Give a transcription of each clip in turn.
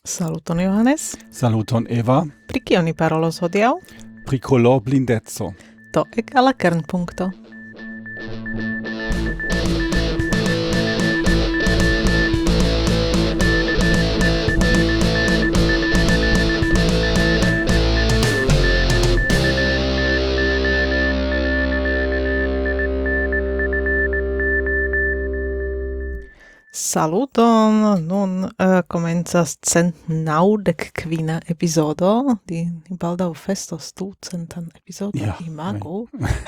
Saluton Johannes. Saluton Eva. Pri kio ni parolos hodiaŭ? Pri kolorblindeco. Do ek al la kernpunkto. Saluton, nun komencas 195 epizodo, ni baldaŭ festos 200 epizodo, Ja, imagu.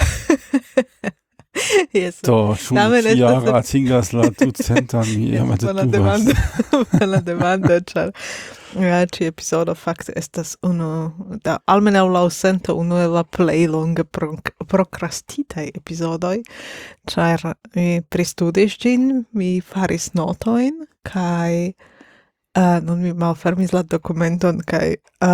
Yes. Do, schon Tamen jara atingas la 200 mi iomete Bona dubas. demando, bona demando, ĉar ĉi epizodo fakte estas unu, almenaŭ laŭ sento, unu el la plej longe prokrastitaj epizodoj, ĉar mi pristudis ĝin, mi faris notojn, kaj nun mi malfermis la dokumenton, kaj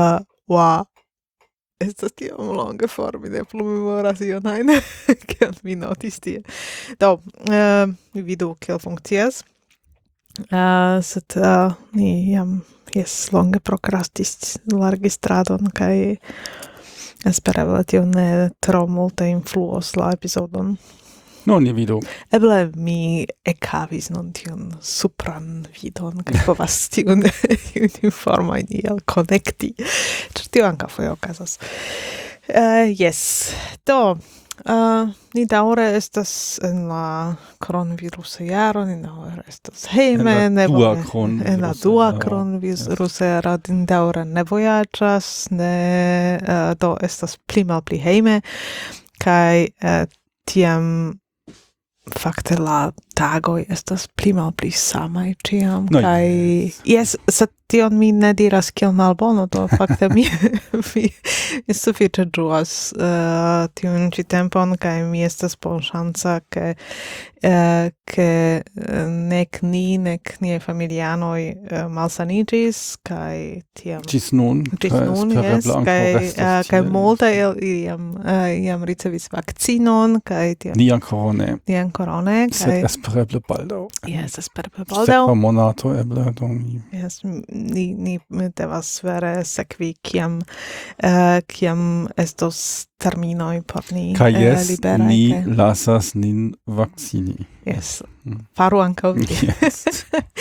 estas tiom longe for, mi ne plu memoras ion ajn, kion mi notis tie. Do, mi vidu kiel funkcias. Sed ni jam longe prokrastis la registradon, kaj espereble tio ne tro multe influos la epizodon. No, ni vidu. Eble mi ekhavis nun tion supran vidon, kaj povas tiun informojn iel konekti. Ĉar tio ankaŭ foje okazas. Yes. Do, ni daŭre estas en la kronvirusa jaro, ni daŭre estas hejme, En la dua kronvirusa jaro, ni daŭre ne vojaĝas, do estas pli malpli hejme, kaj tiam fakte la tagoj estas pli malpli samaj ĉiam, No, kaj jes, sed tion mi ne diras kiel malbono, do fakte mi sufiĉe ĝuas tiun ĉi tempon, kaj mi estas bonŝanca, ke nek ni, nek niaj familianoj malsaniĝis, kaj tiam Ĝis nun, jes, kaj multaj el ili jam ricevis vakcinon, kaj tiam ni ancora ne. Corone, Sed espereble baldaŭ. yes, espereble baldaŭ. Sekva monato eble, do mi... Yes, ni devas vere sekvi kiam estos terminoj por ni Kaj jes, liberaj. ni lasas nin vakcini. Yes, faru ankaŭ vi. Yes.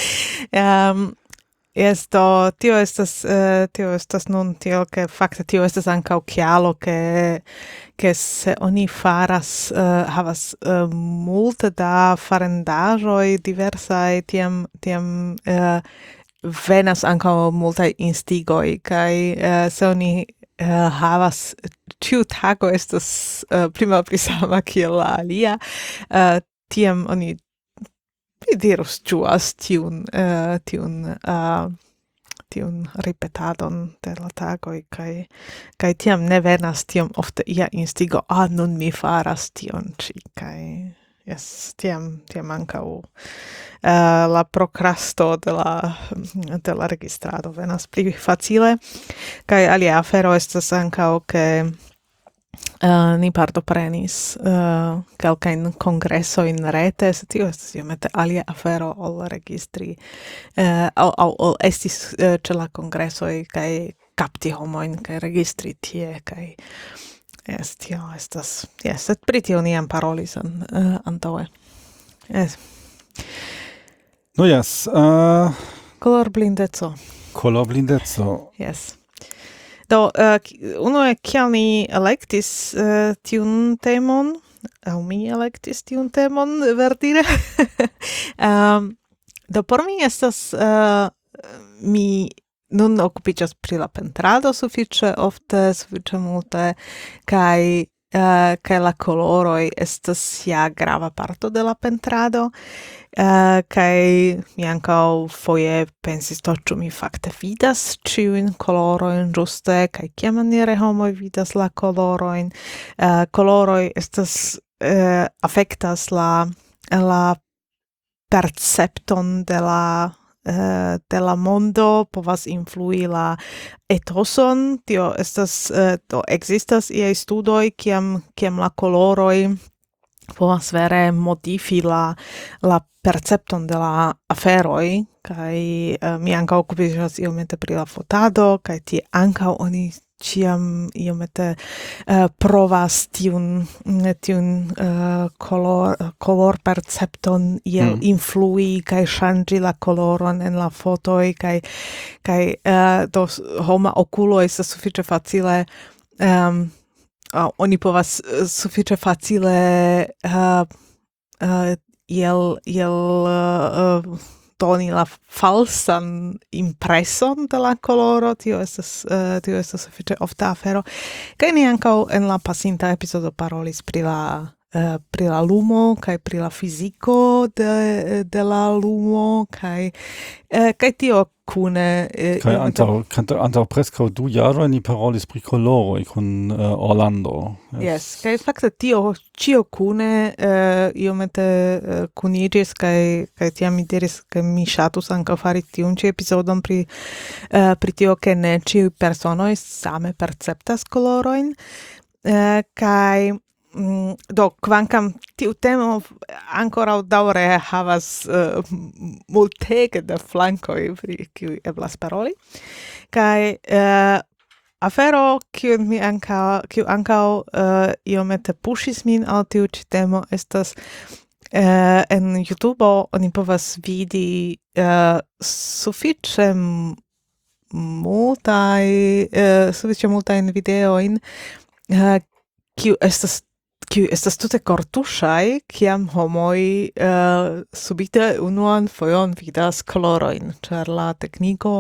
Yes, do tio estas nun tio, ke fakte tio estas ankaŭ kialo, ke se oni havas multe da farendaĵoj diversaj, tiam venas ankaŭ multaj instigoj, kaj se oni havas ĉiu tago estas pli malpli sama kiel la alia, tiam oni mi dirus ĝuas tiun ripetadon de la tagoj, kaj tiam ne venas tiom ofte ia instigo, nun mi faras tion ĉi, kaj yes, tiam ankaŭ la prokrasto de la registrado venas pli facile, kaj alia afero estas ankaŭ, ke ni partoprenis kelkajn kongresojn rete, sed tio estas iomete alia afero ol registri, ol estis ĉe la kongresoj kaj kapti homojn kaj registri tie, kaj yes, tio estas, yes, sed pri tio ni jam parolis antaŭe. Yes. No, yes. Kolorblindeco. Kolorblindeco. Yes. Do, unue, kial ni elektis tiun temon, aŭ mi elektis tiun temon, verdire, do, por mi estas, mi nun okupiĝas pri la pentrado sufiĉe ofte, sufiĉe multe, kaj la koloroj estas ja grava parto de la pentrado, kaj mi ankaŭ foje pensis, ĉu mi fakte vidas ĉiujn kolorojn ĝuste, kaj kiamaniere homoj vidas la kolorojn. Koloroj estas afektas la percepton de la mondo, povas influi la etoson, tio estas, ekzistas iaj studoj, kiam la koloroj povas vere modifi la percepton de la aferoi, kai mi ankaŭ okupiĝas iomete pri la fotado, kai tie ankaŭ oni ciam iomete provas tiun color percepton iel influi kai ŝanĝi la coloron en la fotoj, kai do homa okulo estas sufiĉe facile oni povas sufiĉe facile doni la falsan impreson de la coloro, tio estas sufiĉe ofta afero. Kaj ni ankaŭ en la pasinta epizodo parolis pri la lumo kaj pri la fiziko de la lumo kaj tio kune Kai antaŭ preskaŭ 2 jaroj ni parolis pri koloroj kun Orlando. Yes, kai fakte tio ĉio kune iomete kuniĝis kaj tiam mi diris ke mi ŝatus ankaŭ fari tiun ĉi epizodon pri tio ke ne ĉiuj personoj same perceptas kolorojn kaj do kvankam tiu temo ankoraŭ daŭre havas multege da flankoj pri kiuj eblas paroli kaj afero kiu ankaŭ iomete puŝis min al tiu ĉi temo estas en YouTube oni povas vidi sufiĉe multajn videojn kiu estas tute kortuŝaj, kiam homoj subite unuan fojon vidas kolorojn, ĉar la tekniko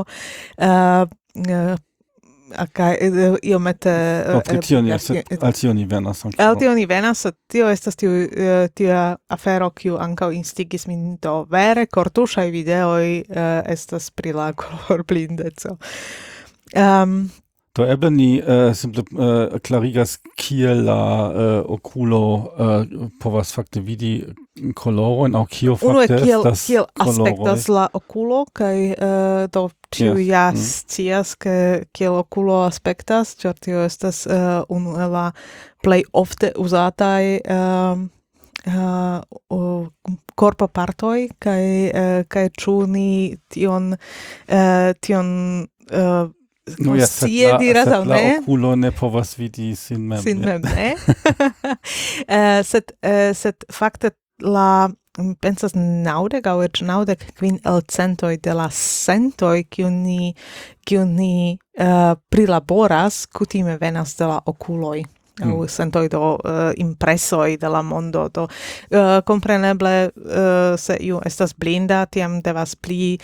iomete Al tio ni venas. Al tio ni venas, tio estas tia afero kiu ankaŭ instigis min do vere kortuŝaj videoj estas pri la kolorblindeco. Do eble ni simple klarigas kiel la okulo povas fakte vidi kolorojn aŭ kio fakte estas kiel aspektas la okulo kaj do ĉiuj ja scias kiel okulo aspektas, ĉar tio estas unu el la plej ofte uzataj korpopartoj kaj ĉu ni tion diras aŭ ne? La okulo ne povas vidi sin mem. Sin mem, ne? Sed fakte pensas 90 aŭ eĉ 95% de la sentoj kiun ni prilaboras kutime venas de la okuloj. Aŭ sentoj do impresoj de la mondo. Do kompreneble se iu estas blinda, tiam devas pli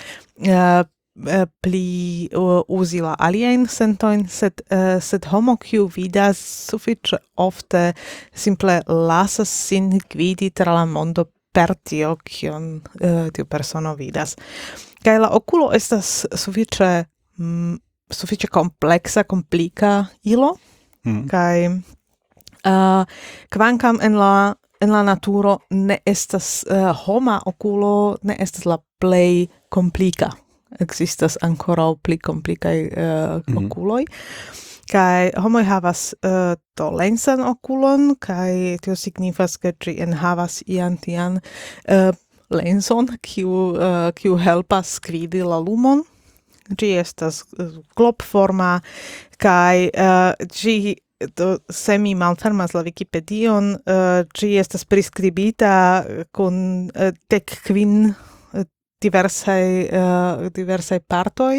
uzi la aliajn sentojn, sed homo kiu vidas sufiĉe ofte simple lasas sin gvidi tra la mondo per tio kion tiu persono vidas. Kaj la okulo estas sufiĉe kompleksa, komplika ilo, kaj kvankam en la naturo ne estas homa okulo, ne estas la plej komplika. Existas ankoraŭ pli komplikaj okuloj. Kaj homoj havas lensan okulon, kaj tio signifas, ke ĝi enhavas ian tian lenson, kiu helpas gvidi la lumon. Ĝi estas globforma, kaj ĝi se mi malfermas la Wikipedion, ĝi estas priskribita kun 15 diversaj partoj.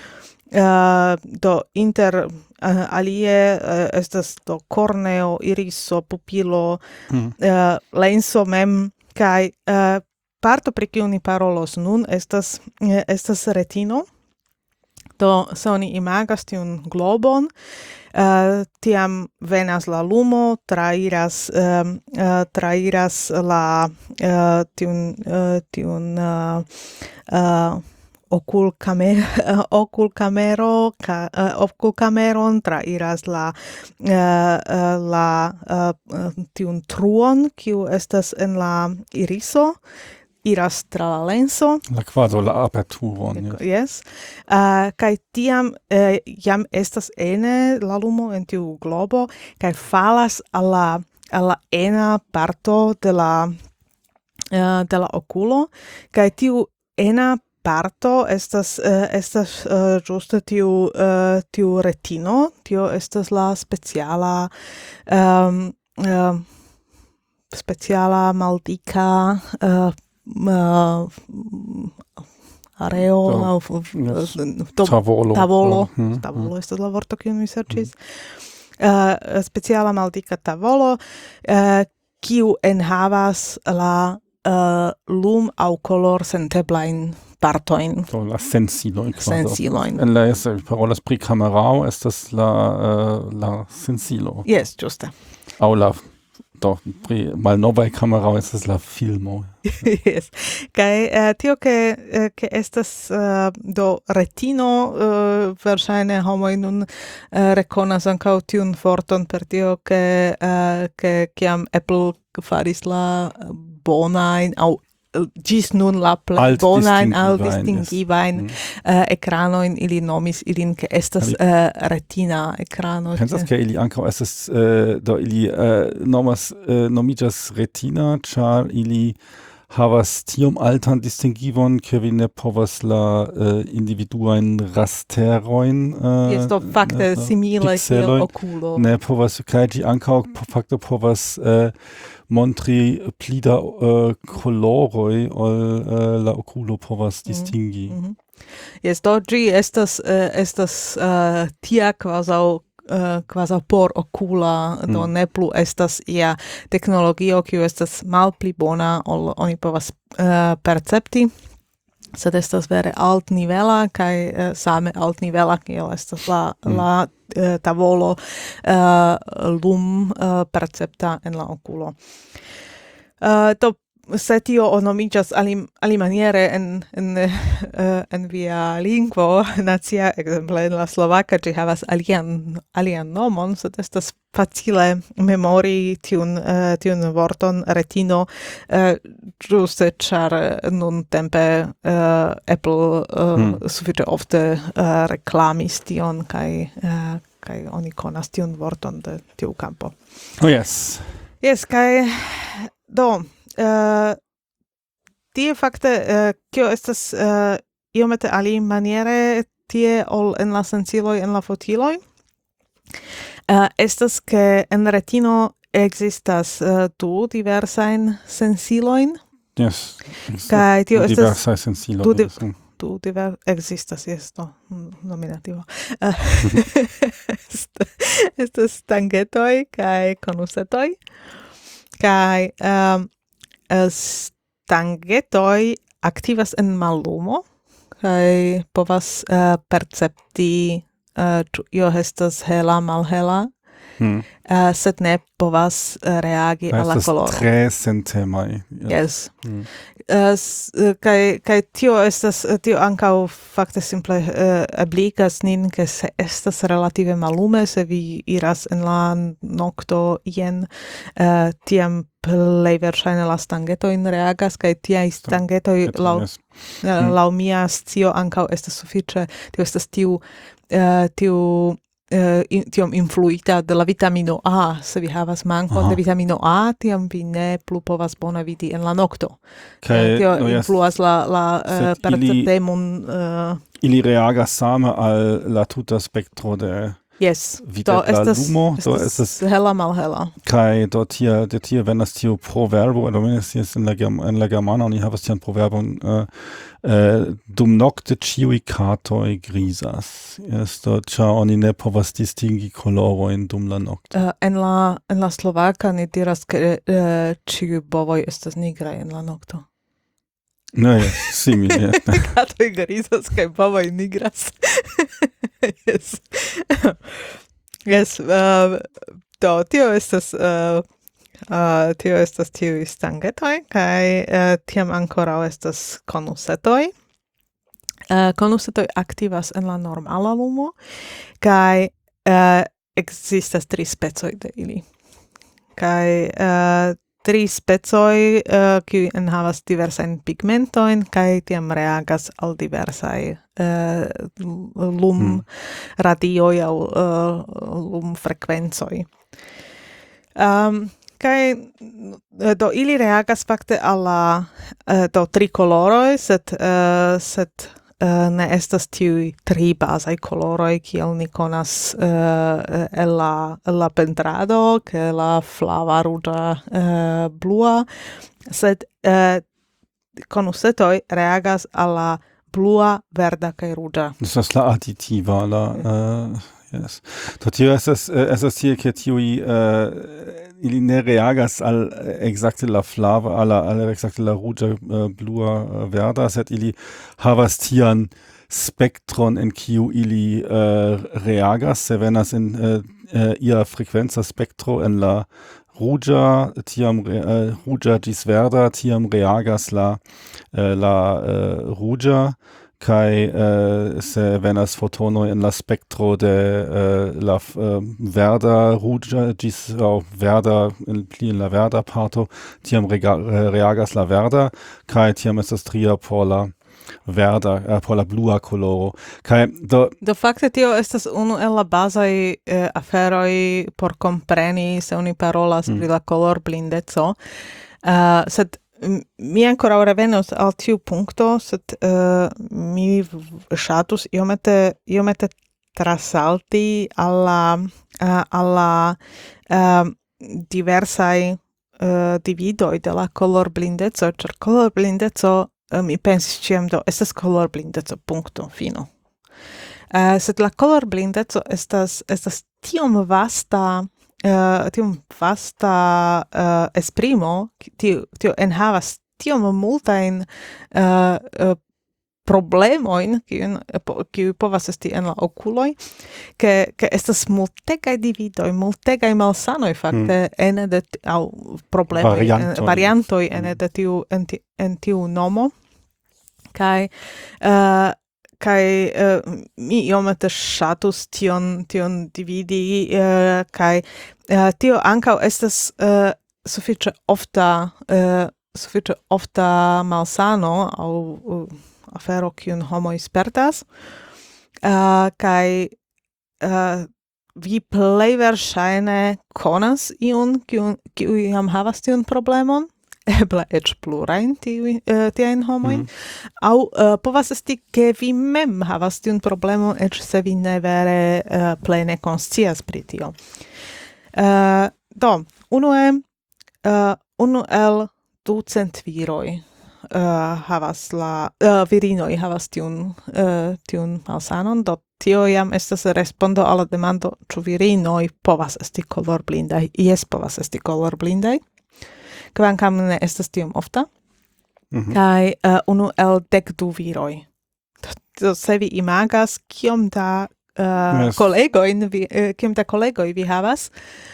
Do inter alie estas do korneo, iriso, pupilo, lenso mem, kaj parto pri kiu ni parolos nun estas retino. Do se oni imagas tiun globon, tiam venas la lumo, trairas la tiun okulkameron, trairas tiun truon, kiu estas en la iriso, iras tra la lenso. La kvadro, la aperturon. Yes. Kaj tiam jam estas ene la lumo en tiu globo, kaj falas al alla ena parto de la oculo, kai tiu ena parto estas giuste tiu retino, tio estas la speciala maldika areo Tavolo. Tavolo estas la vorto kiun mi serĉis. Speciala maldika tavolo, kiu enhavas la lum aŭ color senteblajn partojn. So, la sensilojn. Sensilojn. En la parolas pri kamerao estas la sensilo. Yes, ĝuste. Aŭ la pri malnovaj kamerao estas la filmo. Yes. Kaj tio ke estas do retino, verŝajne homoj nun rekonas ankaŭ tiun vorton per tio ke kiam Apple faris la bonajn aŭ ĝis nun la plej bonajn distingivajn ekranojn, ili nomis ilin ke estas retina ekrano. Pensas ke ili ankaŭ estas ili nomiĝas retina, ĉar ili havas tiom altan distingivon, ke vi ne povas la individuajn rasterojn do fakte simile kiel okulo. Ne povas, kaj ĝi ankaŭ fakte povas montri pli da koloroj ol la okulo povas distingi. Yes, do ĝi estas tia kvazaŭ por okula, do ne plu estas ia teknologio kiu estas malpli bona ol oni povas percepti, sed estas vere altnivela kaj same altnivela kiel estas la tavolo lum percepta en la okulo. Se tio nomiĝas alimaniere en via lingvo nacia, ekzemple en la slovaka ĝi havas alian nomon, sed estas facile memori tiun vorton retino, ĝuste ĉar nuntempe Apple sufiĉe ofte reklamis tion kaj oni konas tiun vorton de tiu kampo. Oh yes. Yes, kaj do tie fakte kio estas iomete alimaniere tie ol en la sensiloj en la fotiloj, estas ke en retino ekzistas du diversajn sensilojn. Yes. Kaj tio estas diversaj sensiloj. Existas, yes, nominativo. Estas tangetoj kaj konusetoj. Kaj tangetoj aktivas en mallumo kaj povas percepti ĉu io estas hela, malhela, sed ne povas reagi al la koloro. Estas tre sentemaj. Yes. Kaj tio ankaŭ fakte simple ebligas nin, ke se estas relative mallume, se vi iras en la nokto ien, tiam plej verŝajne la stangetojn reagas, kaj tiaj stangetoj laŭ mia scio ankaŭ estas sufiĉe, tio estas tiom influita de la vitamino A. Se vi havas mankon de vitamino A, tiam vi ne plu povas bone vidi en la nokto. Tio influas la perceptemon. Ili reagas same al la tuta spektro de videbla lumo. Estas hela, malhela. Kaj de tie venas tiu proverbo, do venas en la germana, oni havas tian proverbon, dum nocte ĉiuj katoj grizas. Ĉar oni ne povas distingi kolorojn dum la nokto. En la slovaka ni diras, ke ĉiuj bovoj estas nigraj en la nokto. No, simile. Katoj grizas kaj bovoj nigras. Yes. Yes, do tio estas tiuj stangetoj, kaj tiam ankoraŭ estas konusetoj. Konusetoj aktivas en la normala lumo, kaj ekzistas 3 specoj de ili. Kaj 3 specoj, kiuj enhavas diversajn pigmentojn, kaj tiam reagas al diversaj lum radioj aŭ lum frekvencoj. kai do ili reagas fakte alla do tricoloroi, sed ne estas tiui tri basai coloroi kiel ni konas el la pentrado, ke la flava, ruĝa, blua, sed konusetoj reagas alla blua, verda kaj ruĝa. Estas la additiva, yes. Do tio estas tie ke tiui ili ne reagas al exacte la flava, al exacte la ruĝa, blua, verda, sed ili havas tian spektron en kiu ili reagas, se venas in ia frequenza spektro en la ruĝa, tiam ruĝa ĝis verda, tiam reagas la ruĝa, kai se venas fotonoi en la spektro de la verda ruĝa ĝis verda pli en la verda parto, tiam reagas la verda, kai tiam estas tria por la verda, por la blua coloro. Kai do fakte tio estas unu el la bazaj aferoj por kompreni se oni parolas pri la kolorblindeco, sed mi ancora revenos al tiu punkto, sed mi ŝatus iomete trasalti alla diversaj dividoj de la kolorblindeco, ĉar kolorblindeco mi pensis ĉiam do estas kolorblindeco, punkto, fino. Sed la kolorblindeco estas tiom vasta esprimo, tio enhavas tiom multajn problemojn, kiuj povas esti en la okuloj, ke estas multegaj dividoj, multegaj malsanoj fakte ene de aŭ problemoj, variantoj ene de tiu en tiu nomo, kaj mi iomete ŝatus tion dividi, kaj tio ankaŭ estas sufiĉe ofta malsano aŭ afero kiun homoj spertas, kaj vi plej verŝajne konas iun kiu jam havas tiun problemon, eble eĉ plurajn tiajn homojn, aŭ povas esti ke vi mem havas tiun problemon, eĉ se vi ne vere plene konscias pri tio. Do, unu el 200 viroj havas virinoj havas tiun malsanon, do tio jam estas respondo al la demando, ĉu virinoj povas esti kolorblindaj. Jes, povas esti kolorblindaj, kvankam ne estas tiom ofta, kaj unu el 12 viroj. Do se vi imagas, kiom da kolegoj vi havas,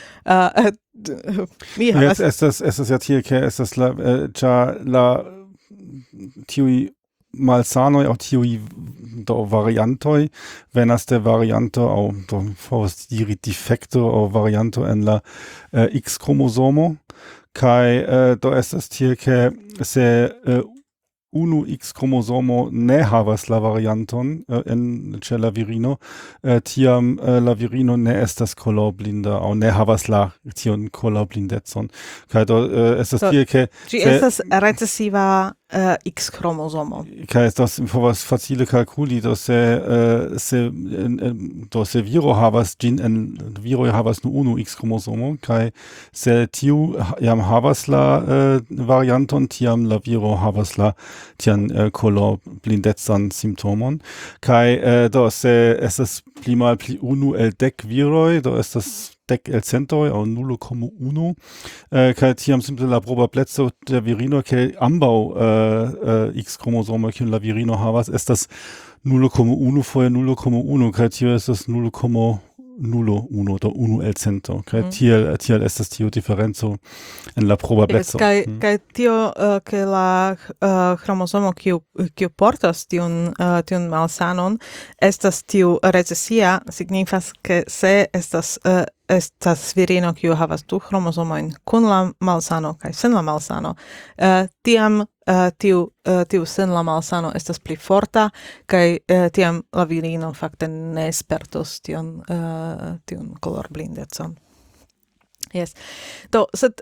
mi havas... Estas ja tie, ke estas la tiui malsanoj aŭ tiui do variantoj, venas de varianto aŭ do povas diri difekto aŭ varianto en la X-kromosomo, kaj do estas tie, ke se unu X-kromosomo ne havas la varianton ĉe la virino, tiam la virino ne estas kolorblinda aŭ ne havas tiun kolorblindecon. Kaj do estas tie, ke ĝi estas recesiva X-kromosomo. Kaj estas povas facile kalkuli, do se viro havas ĝin viroj havas nur unu X-kromosomo, kaj se tiu jam havas la varianton, tiam la viro havas tian kolorblindecan simptomon, kaj do se estas pli malpli unu el 10 viroj, do estas 10 el centoj aŭ 0,1, kaj tiam simple la probableco de virino ke ambaŭ X-kromosomoj kiun la virino havas estas 0,1 foje 0,1, kaj tio estas 0,01 do 1 el cento, kaj tiel estas tiu diferenco en la probableco. Kaj tio ke la kromosomo kiu portas tiun malsanon estas tiu recesia, signifas ke se estas virino kiu havas du kromosomojn kun la malsano kaj sen la malsano, tiam tiu sen la malsano estas pli forta, kaj tiam la virino fakte ne spertos tiun kolorblindecon. Yes. Do, sed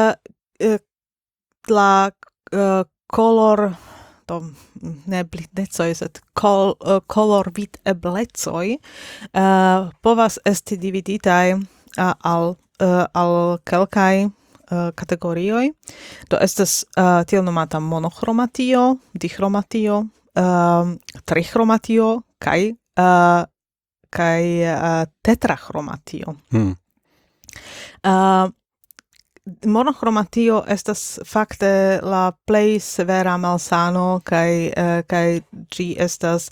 la color to ne blindecoj, sed color vid eblecoj povas esti dividitaj al kelkaj kategorioj. Do estas tiel nomata monochromatio, dichromatio, trichromatio kaj tetrachromatio. Monochromatio estas fakte la plej severa malsano kaj ĝi estas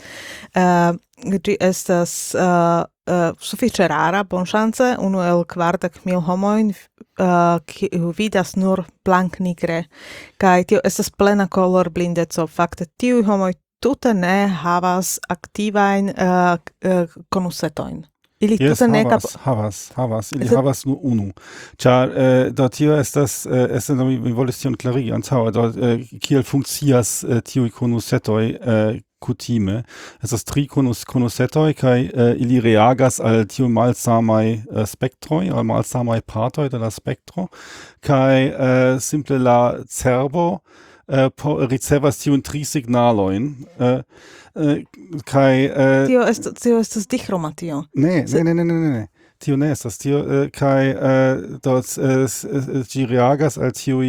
sufiĉe rara, bonŝance, 1 el 40,000 homojn kiu vidas nur blanknigre, kaj tio estas plena kolorblindeco. Fakte tiuj homoj tute ne havas aktivajn konusetojn. Ili tute ne havas. Ili havas nur unu. Ĉar do tio estas mi volis tion klarigi antaŭe, do kiel funkcias tiuj konusetoj kutime. Estas 3 konusetoj kaj ili reagas al tiu malsamaj spektroj, al malsamaj partoj de la spektro, kaj simple la cerbo ricevas tiun 3 signalojn. Tio estas dichromatio. Ne. Tio ne estas. Tio kaj ĝi reagas al tiuj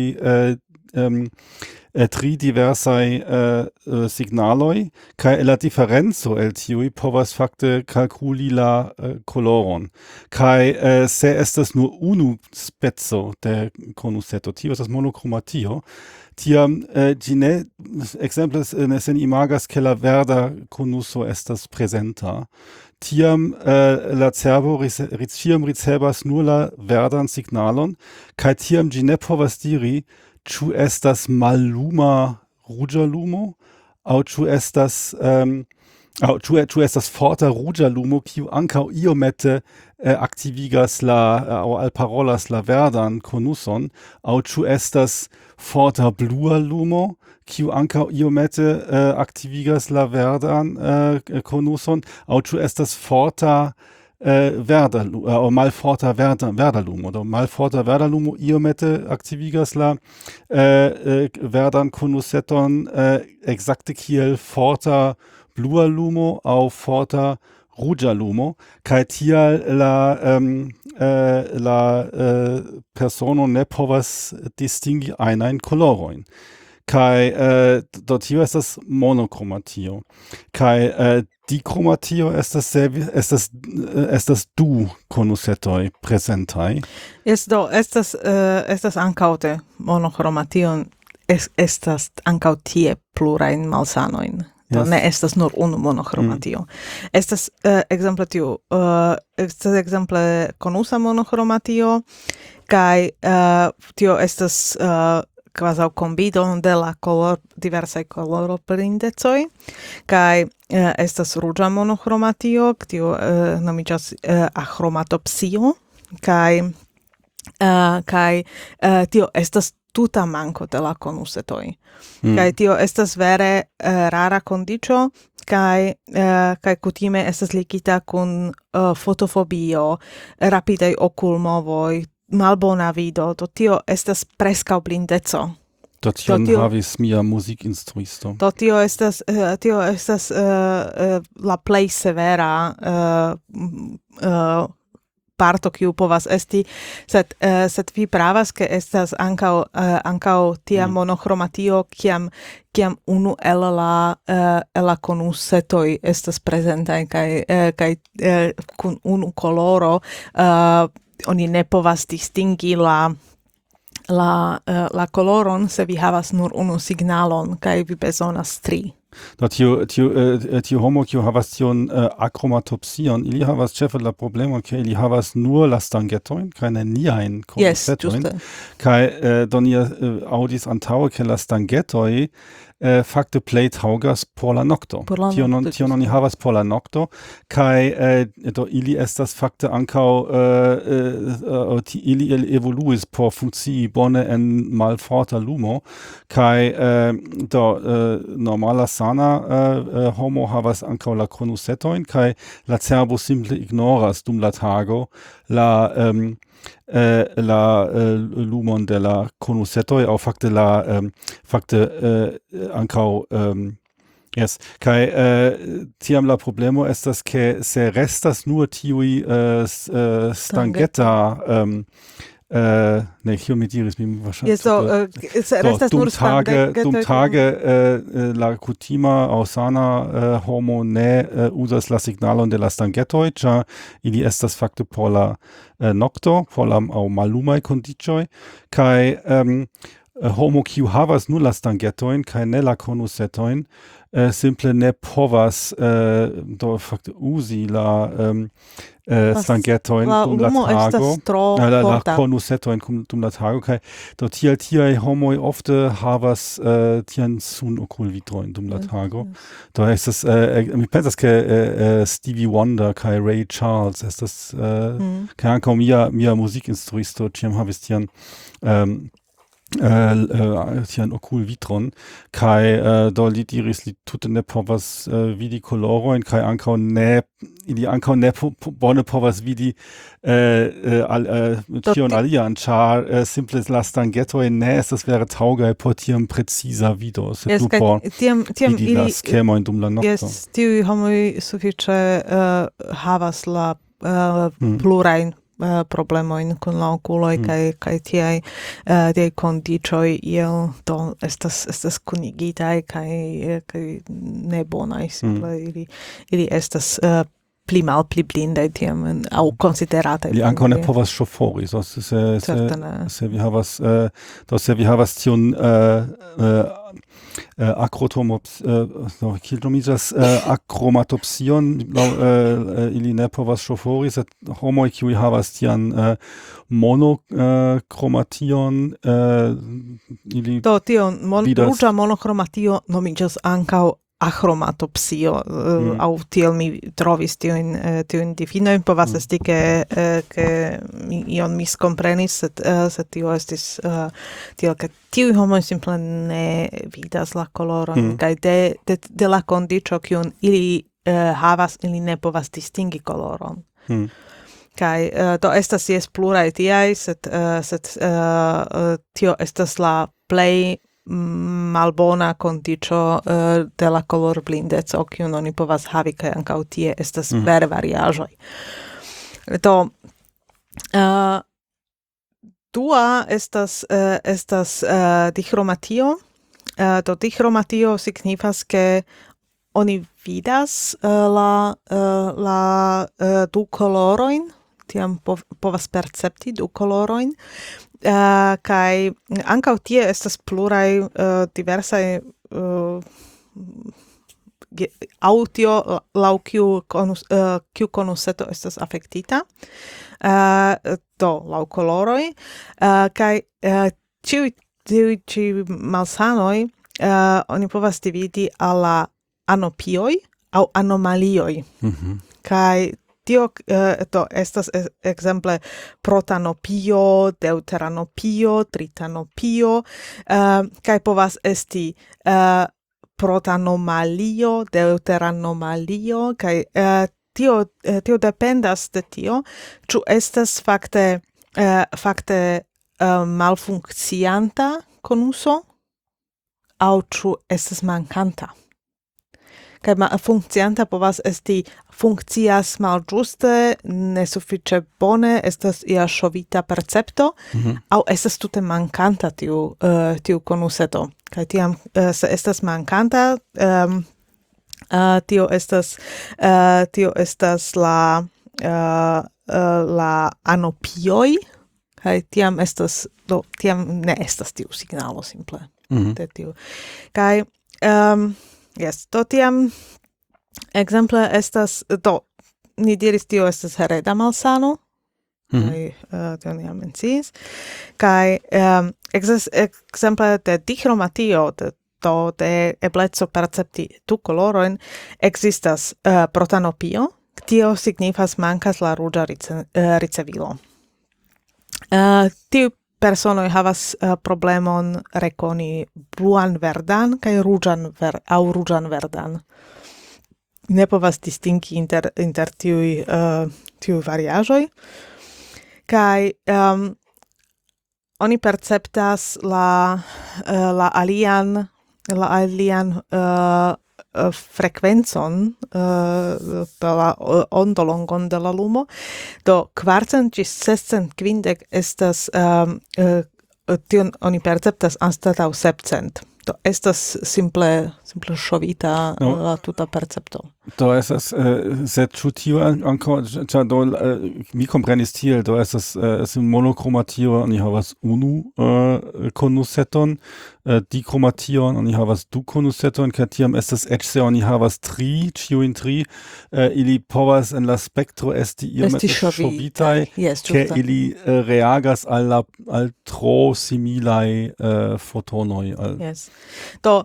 3 diversaj signaloj, kaj la diferenco el tiuj povas fakte kalkuli la koloron. Kaj se estas nur unu speco de konuseto, tio estas monochromatio, tiam ĝi ne, ekzemple se ni imagas ke la verda konuso estas presenta, tiam la cerbo ĉiam ricevas nur la verdan signalon, kaj tiam ĝi ne povas diri, ĉu estas malluma ruĝa lumo, aŭ ĉu estas forta ruĝa lumo, kiu ankaŭ iomete aktivigas aŭ alparolas la verdan konuson, aŭ ĉu estas forta blua lumo, kiu ankaŭ iomete aktivigas la verdan konuson, aŭ ĉu estas forta malforta verda lumo. Do malforta verda lumo iomete aktivigas la verdan konuseton ekzakte kiel forta blua lumo aŭ forta ruĝa lumo, kaj tial la persono ne povas distingi ajnajn kolorojn. Kaj do tio estas monochromatio. Kaj dichromatio estas 2 konusetoj prezentaj. Estas ankaŭ de monochromatio, estas ankaŭ tie plurajn malsanojn. Do ne estas nur unu monochromatio. Estas ekzemple konusa monochromatio, kaj tio estas kvazaŭ kombino de la diversaj kolorblindecoj, kaj estas ruĝa monochromatio, tio nomiĝas achromatopsio, kaj tio estas tuta manko de la konusetoj. Kaj tio estas vere rara kondiĉo, kaj kutime estas ligita kun fotofobio, rapidaj okulmovoj, malbona vido, do tio estas preskaŭ blindeco. Do tion havis mia muzikinstruisto. Do tio estas la plej severa parto kiu povas esti, sed vi pravas ke estas ankaŭ tia monochromatio, kiam unu el la konusetoj estas prezentaj kaj kun unu koloro oni ne povas distingi la koloron, se vi havas nur unu signalon kaj vi bezonas 3. Do tiu homo kiu havas tion achromatopsion, ili havas ĉefe la problemon, ke ili havas nur la stangetojn kaj neniajn konusetojn. Kaj do ni aŭdis antaŭe, ke la stangetoj fakte plej taŭgas por la nokto. Tion oni havas por la nokto, kaj do ili estas fakte ankaŭ ili evoluis por funkcii bone en malforta lumo, kaj do normala sana homo havas ankaŭ la konusetojn, kaj la cerbo simple ignoras dum la tago la lumon de la conusetoi au fakte la ankaŭ yes, kai tiam la problemo estas ke se restas nur tiuj stangeta ne, kio mi diris, mi wahrscheinlich se restas nur dum tage la kutima aŭ sana homo ne uzas la signalon de la stangetoj, ĉar ili estas fakte por la nokto, por la aŭ mallumaj kondiĉoj, kaj homo kiu havas nur la stangetojn kaj ne la konusetojn, simple ne povas do fakte uzi la stangetojn dum la tago, la konusetojn dum la tago, kaj do tiaj homoj ofte havas tian sun-okulvitrojn dum la tago. Do estas, mi pensas ke Stevie Wonder kaj Ray Charles estas, kaj ankaŭ mia musikinstruisto ĉiam havis tian tian okulvitron, kaj do li diris, li tute ne povas vidi kolorojn, kaj ili ankaŭ ne bone povas vidi tion alian, ĉar simple la stangetoj ne estas vere taŭgaj por tiam preciza vido, sed nur por vidi la skemojn dum la nokto. Jes, tiuj homoj sufiĉe havas la plurajn problemojn kun la okuloj kaj tiaj kondiĉoj iel do estas kunigitaj kaj ne bonaj, simple ili estas pli blindaj tiam aŭ konsiderataj. Li ankaŭ ne povas ŝofori, se vi havas tiun akromatopsion, ili ne povas ŝofori, sed homoj kiuj havas tian monokromation, ili do tio ruĝa monokromatio nomiĝas ankaŭ achromatopsio, aŭ tiel mi trovis tiujn difinojn, povas esti ke mi ion miskomprenis, sed tio estis tiel, ke tiuj homoj simple ne vidas la koloron, kaj de la kondiĉo kiun ili havas, ili ne povas distingi koloron. Kaj do estas jes pluraj tiaj, sed tio estas la plej malbona kondiĉo de la kolorblindeco, kiun oni povas havi, kaj ankaŭ tie estas vere variaĵoj. Do dua estas dichromatio. Do dichromatio signifas, ke oni vidas la du kolorojn, tiam povas percepti du kolorojn, kaj ankaŭ tie estas pluraj diversaj aŭ tio laŭ kiu konuseto estas afektita, do laŭ koloroj, kaj tiuj ĉi malsanoj oni povas dividi al la anopioj aŭ anomalioj. Kaj tio estas ekzemple protanopio, deuteranopio, tritanopio, kaj povas esti protanomalio, deuteranomalio, kaj tio dependas de tio, ĉu estas fakte malfunkcianta konuso aŭ ĉu estas mankanta. Kaj funkcianta povas esti funkcias malĝuste, nesufiĉe bone, estas ia ŝovita percepto, aŭ estas tute mankanta tiu konuseto. Kaj tiam se estas mankanta, tio estas la anopioj, kaj tiam ne estas tiu signalo simple de tiu. Kaj yes, do tiam ekzemple estas, ni diris tio estas hereda malsano, tion jam menciis, kaj ekzemple de dichromatio, de ebleco percepti du kolorojn, ekzistas protanopio, tio signifas mankas la ruĝa ricevilo. Tiu personoj havas problemon rekoni bluan verdan kaj ruĝan verdan. Ne povas distingi inter tiuj variaĵoj. kai oni perceptas la alian frekvencon la ondolongon de la lumo, do 400 ĝis 650 estas tion oni perceptas anstataŭ 700. Do estas simple ŝovita la tuta percepto. Do estas sed ĉu tio ankaŭ do mi komprenis tiel, do estas monokromatio oni havas unu konuseton, dikromation oni havas du konuseton, kaj tiam estas eĉ se oni havas ĉiujn tri, ili povas en la spektro esti iomete ŝovitaj, ke ili reagas al tro similaj fotonoj. Yes. Do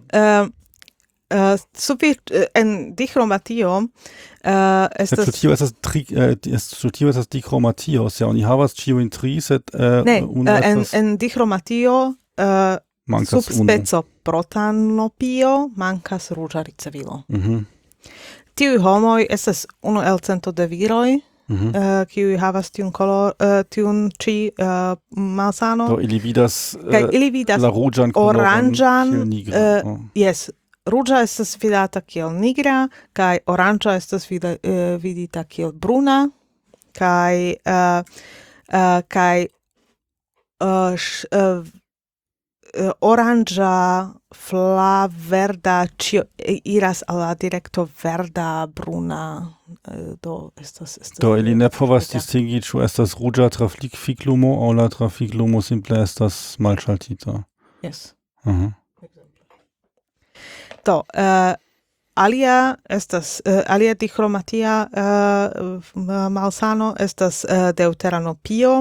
en dichromatio estas tio estas dichromatio, se oni havas ĉiujn tri, sed en dichromatio subspeco protanopio mankas ruĝa ricevilo. Tiuj homoj estas 1 el 100 de viroj, kiuj havas tiun ĉi malsano. Do ili vidas la ruĝan oranĝan, yes, ruĝa estas vidata kiel nigra, kaj oranĝa estas vidita kiel bruna, kaj oranĝa, flaverda, ĉio iras al la direkto verda, bruna, do estas do ili ne povas distingi, ĉu estas ruĝa trafiklumo aŭ la trafiklumo simple estas malŝaltita. Yes. Do, alia dichromatia malsano estas deuteranopio.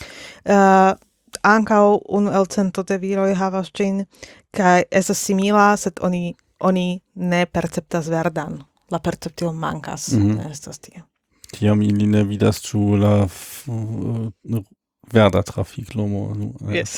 Ankaŭ 1 el 100 de viroj havas ĝin, kaj estas simila, sed oni ne perceptas verdan. La perceptio mankas, ne estas tie. Tiam ili ne vidas, ĉu la verda trafiklumo. Yes.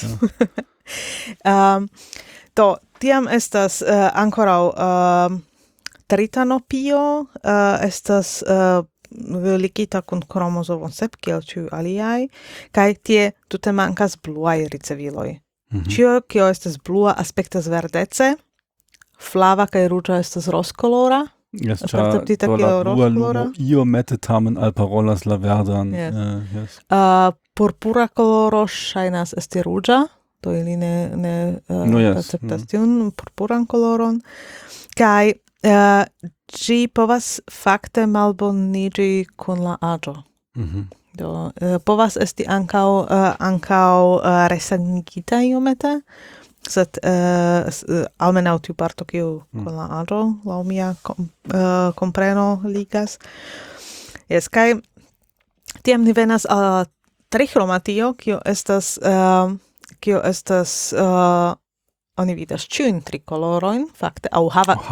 Do, tiam estas ankoraŭ tritanopio, estas ligita kun kromozomo 7 kiel ĉiuj aliaj, kaj tie tute mankas bluaj riceviloj. Ĉio, kio estas blua, aspektas verdece, flava kaj ruĝa estas rozkolora. Yes, la blua lumo iomete tamen alparolas la verdan. Yes. Purpura koloro ŝajnas esti ruĝa, do ili ne perceptas tiun purpuran koloron, kaj ĝi povas fakte malboniĝi kun la aĝo. Do povas esti ankaŭ resanigita iomete, sed almenaŭ tiu parto kiu kun la aĝo laŭ mia kompreno ligas. Jes, kaj tiam ni venas al trichromatio, kio estas oni vidas ĉiujn tri kolorojn, fakte, aŭ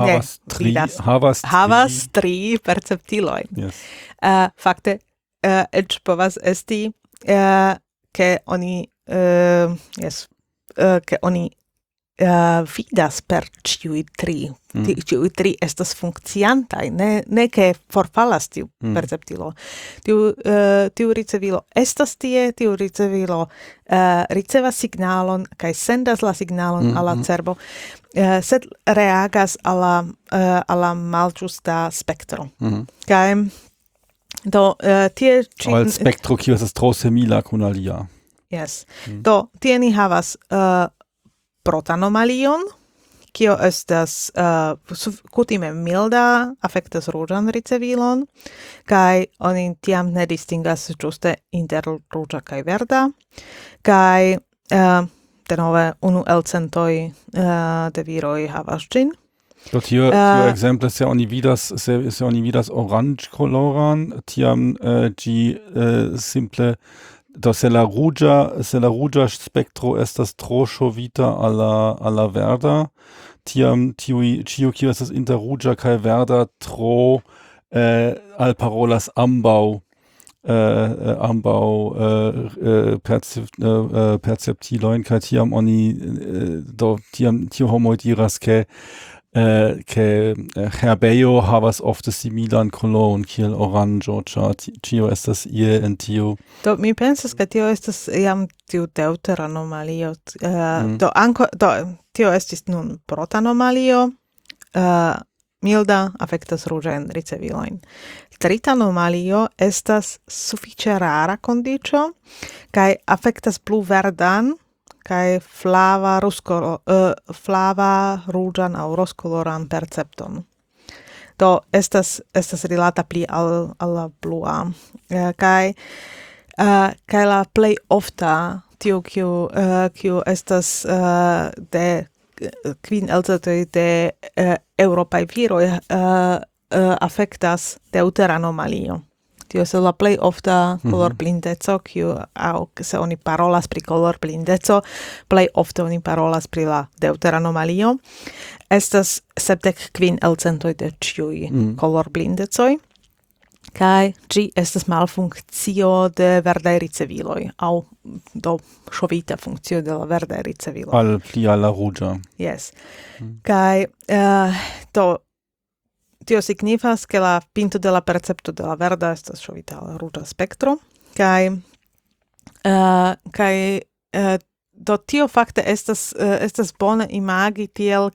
havas tri perceptilojn. Yes. Fakte, eĉ povas esti, ke oni vidas per ĉiuj tri. Ĉiuj tri estas funkciantaj, ne ke forfalas tiu perceptilo. Tiu ricevilo estas tie, tiu ricevilo ricevas signalon kaj sendas la signalon al la cerbo, sed reagas al la malĝusta spektro. Kaj do tie al spektro kiu estas tro simila kun alia. Yes. Do tie ni havas protanomalion, kio estas kutime milda, afektas ruĝan ricevilon, kaj oni tiam ne distingas ĝuste inter ruĝa kaj verda, kaj denove 1 el 100 de viroj havas ĝin. Do tio ekzemple se oni vidas oranĝkoloran, tiam ĝi simple do se la ruĝa spektro estas tro ŝovita al la verda, tiam ĉio kio estas inter ruĝa kaj verda tro alparolas ambaŭ perceptilojn, kaj tiam oni tiu homoj diras, ke che herbejo havas ofte similan coloron kiel oranĝo, ĉar ĉio estas ie en tiu. Do mi pensas ke tio estas jam tiu deuteranomalio. Tio estis nun protanomalio. Milda affectas ruĝajn ricevilojn. Trita anomalio estas sufiĉe rara kondiĉo kaj affectas blu-verdan kaj flava ruĝan aŭ rozkoloran percepton. Do estas rilata pli al la blua. Kaj la plej ofta tiu kiu estas de kvin elcetoj de eŭropaj viroj affectas deuteranomalio. Tio estas la plej ofta kolorblindeco, aŭ se oni parolas pri kolorblindeco, plej ofte oni parolas pri la deuteranomalio. Estas 75% de ĉiuj kolorblindecoj. Kaj ĝi estas malfunkcio de verdaj riceviloj, aŭ do ŝovita funkcio de la verdaj riceviloj. Al pli al la ruĝa. Yes. Kaj tio signifas ke la pinto de la percepto de la verda estas ŝovita al la ruĝa spektro. Kaj do tio fakte estas bone imagi tiel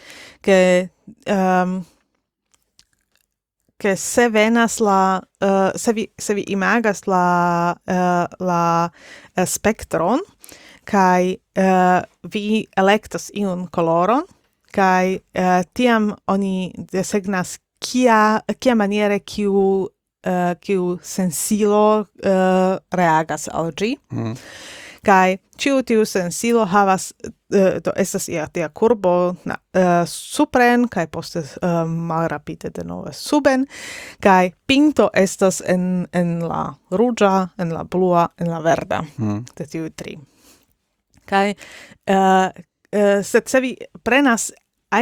ke se venas se vi imagas la spektron kaj vi elektas iun koloron kaj tiam oni desegnas kia maniere kiu sensilo reagas al ĝi. Kaj ĉiu tiu sensilo havas do estas ia tia kurbo supren kaj poste malrapide denove suben kaj pinto estas en la ruĝa, en la blua, en la verda de tiuj tri. Kaj sed se vi prenas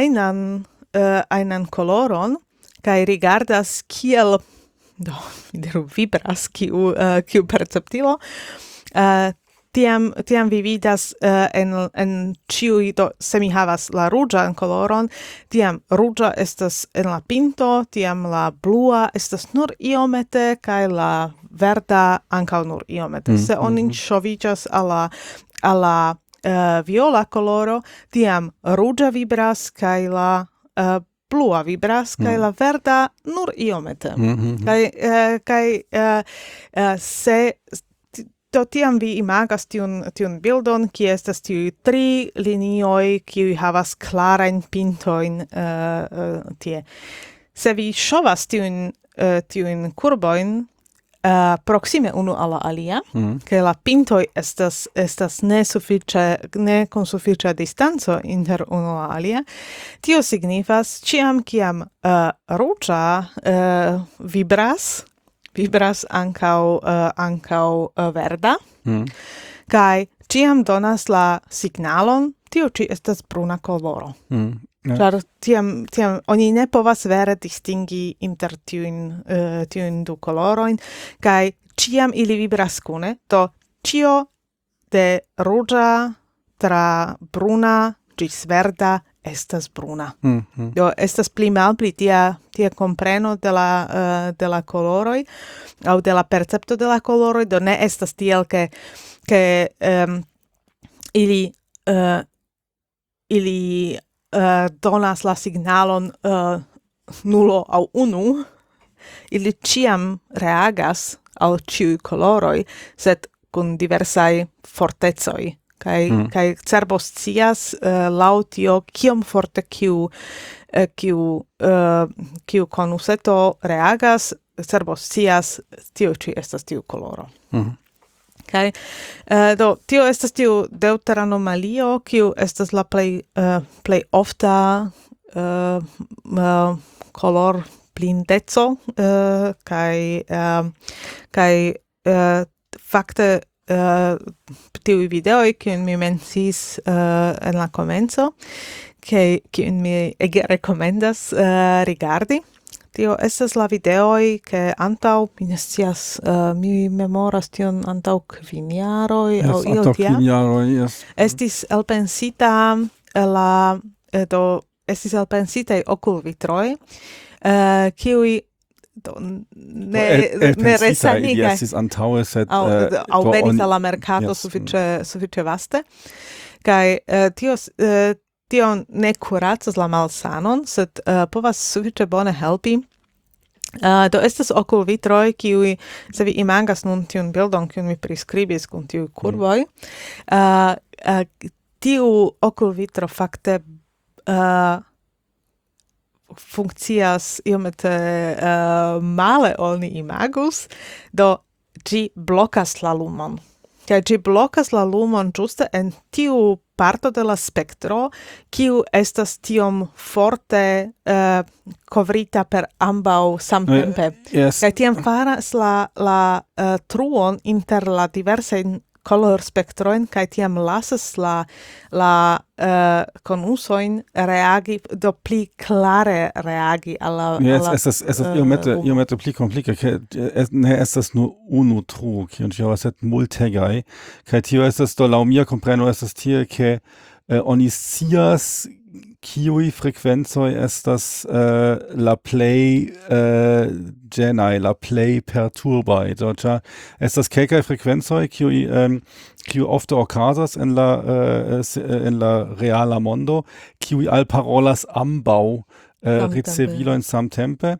ajnan koloron kaj rigardas kiel vibras kiu perceptilo, tiam vi vidas en ĉiuj, se mi havas la ruĝan koloron, tiam ruĝa estas en la pinto, tiam la blua estas nur iomete kaj la verda ankaŭ nur iomete. Se oni ŝoviĝas al la viola koloro, tiam ruĝa vibras kaj la blua vibras kaj la verda nur iomete. Kaj se do tiam vi imagas tiun bildon, kie estas tiuj tri linioj, kiuj havas klarajn pintojn tie. Se vi ŝovas tiujn kurbojn proksime unu al la alia, ke la pintoj estas ne kun sufiĉa distanco inter unu la alia, tio signifas ĉiam kiam ruĝa vibras ankaŭ verda, kaj ĉiam donas la signalon, tio ĉi estas bruna koloro. Ĉar tiam oni ne povas vere distingi inter tiujn du kolorojn, kaj ĉiam ili vibras kune, do ĉio de ruĝa tra bruna ĝis verda estas bruna. Do estas pli malpli tia kompreno de la koloroj aŭ de la percepto de la koloroj, do ne estas tiel ke ili donas la signalon nulo aŭ unu, ili ĉiam reagas al ĉiuj koloroj, sed kun diversaj fortecoj. Kaj cerbo scias laŭ tio kiom forte kiu konuseto reagas, cerbo scias tio ĉi estas tiu koloro. Kaj do tio estas tiu deuteranomalio, kiu estas la plej ofta kolorblindeco kaj fakte tiuj videoj, kiujn mi menciis en la komenco, kiujn mi ege rekomendas rigardi. Tio estas la videoj, ke antaŭ, mi ne scias, mi memoras tion antaŭ 5 jaroj aŭ io tia. Antaŭ 5 jaroj, yes. Estis elpensita estis elpensitaj okulvitroj, kiuj ne resanigas. Estis antaŭe, sed aŭ venis al la merkato sufiĉe vaste. Kaj tio ne kuracas la malsanon, sed povas sufiĉe bone helpi. Do estas okulvitroj, kiuj, se vi imagas nun tiun bildon, kiun mi priskribis kun tiuj kurboj, tiu okulvitro fakte funkcias iomete male ol ni imagus, do ĝi blokas la lumon. Kaj ĝi blokas la lumon ĝuste en tiu parto de la spektro, kiu estas tiom forte kovrita per ambaŭ samtempe. Kaj tiam faras la truon inter la diversajn colorspektrojn, kaj tiam lasas la konusojn reagi, do pli klare reagi al la... Estas iomete pli komplika, ne estas nur unu truo, kiun ĝi havas, sed multegaj, kaj tio estas, do laŭ mia kompreno estas tie, ke oni scias kiuj frekvencoj estas la plej ĝenaj, la plej perturbaj. Do ĉar estas kelkaj frekvencoj, kiuj ofte okazas en la reala mondo, kiuj alparolas ambaŭ ricevilojn samtempe,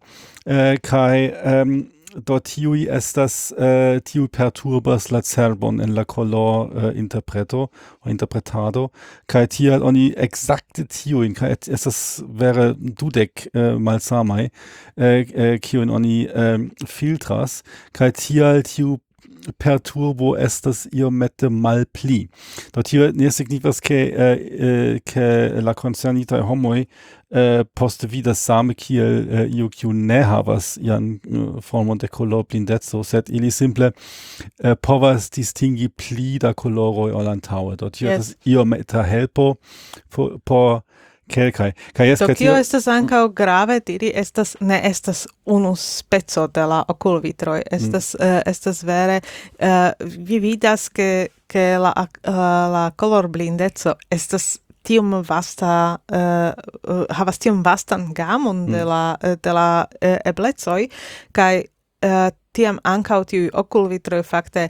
kaj do tiuj estas tiuj perturbas la cerbon en la color interpretado, kaj tial oni ekzakte tiujn, kaj estas vere 20 malsamaj, kiujn oni filtras, kaj tial tiu perturbo estas iomete malpli. Do tio ne signifas ke la koncernitaj homoj poste vidas same kiel iu kiu ne havas ian formon de kolorblindeco, sed ili simple povas distingi pli da koloroj ol antaŭe. Do tio estas iometa helpo por kelkaj. Do kio estas ankaŭ grave diri, ne estas unu speco de la okulvitroj, estas vere, vi vidas ke la kolorblindeco estas tiom vasta, havas tiom vastan gamon de la eblecoj, kaj tiam ankaŭ tiuj okulvitroj fakte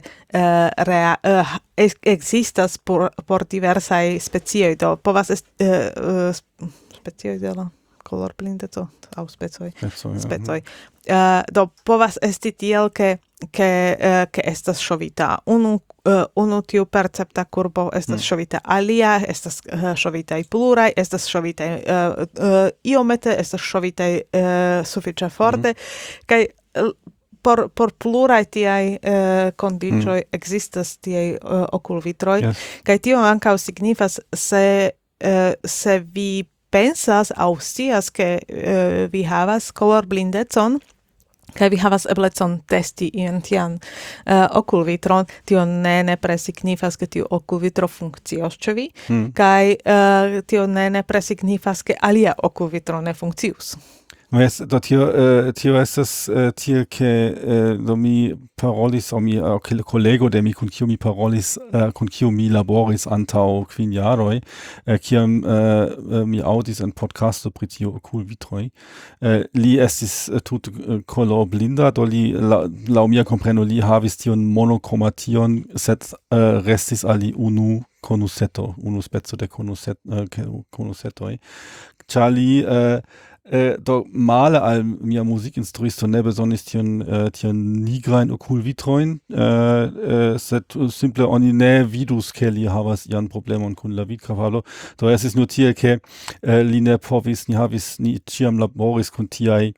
ekzistas por diversaj specioj, do povas specioj de la kolorblindeco aŭ specoj. Do povas esti tiel ke estas ŝovita unu tiu percepta kurbo estas ŝovita, alia estas ŝovitaj pluraj, estas ŝovitaj iomete, estas ŝovitaj sufiĉe forte, kaj por pluraj tiaj kondiĉoj ekzistas tiaj okulvitroj, kaj tio ankaŭ signifas, se vi pensas aŭ scias ke vi havas kolorblindecon, kaj vi havas eblecon testi ian tian okulvitron, tio ne nepre signifas, ke tiu okulvitro funkcios ĉe vi, kaj tio ne nepre signifas, ke alia okulvitro ne funkcius. Do tio estas tiel, ke do mi parolis, aŭ mi kolego de mi, kun kiu mi parolis, kun kiu mi laboris antaŭ 5 jaroj, kiam mi aŭdis en podcasto pri tio okulvitroj. Li estis tute kolorblinda, do li laŭ mia kompreno li havis tion monokromation, sed restis al li unu speco de konusetoj. Ĉar li do male al mia musikinstruisto ne bezonis tion nigrajn okulvitrojn, sed simple oni ne vidus, ke li havas ian problemon kun la vidkapablo. Do estis nur tiel, ke li ne povis, ni ĉiam laboris kun tiaj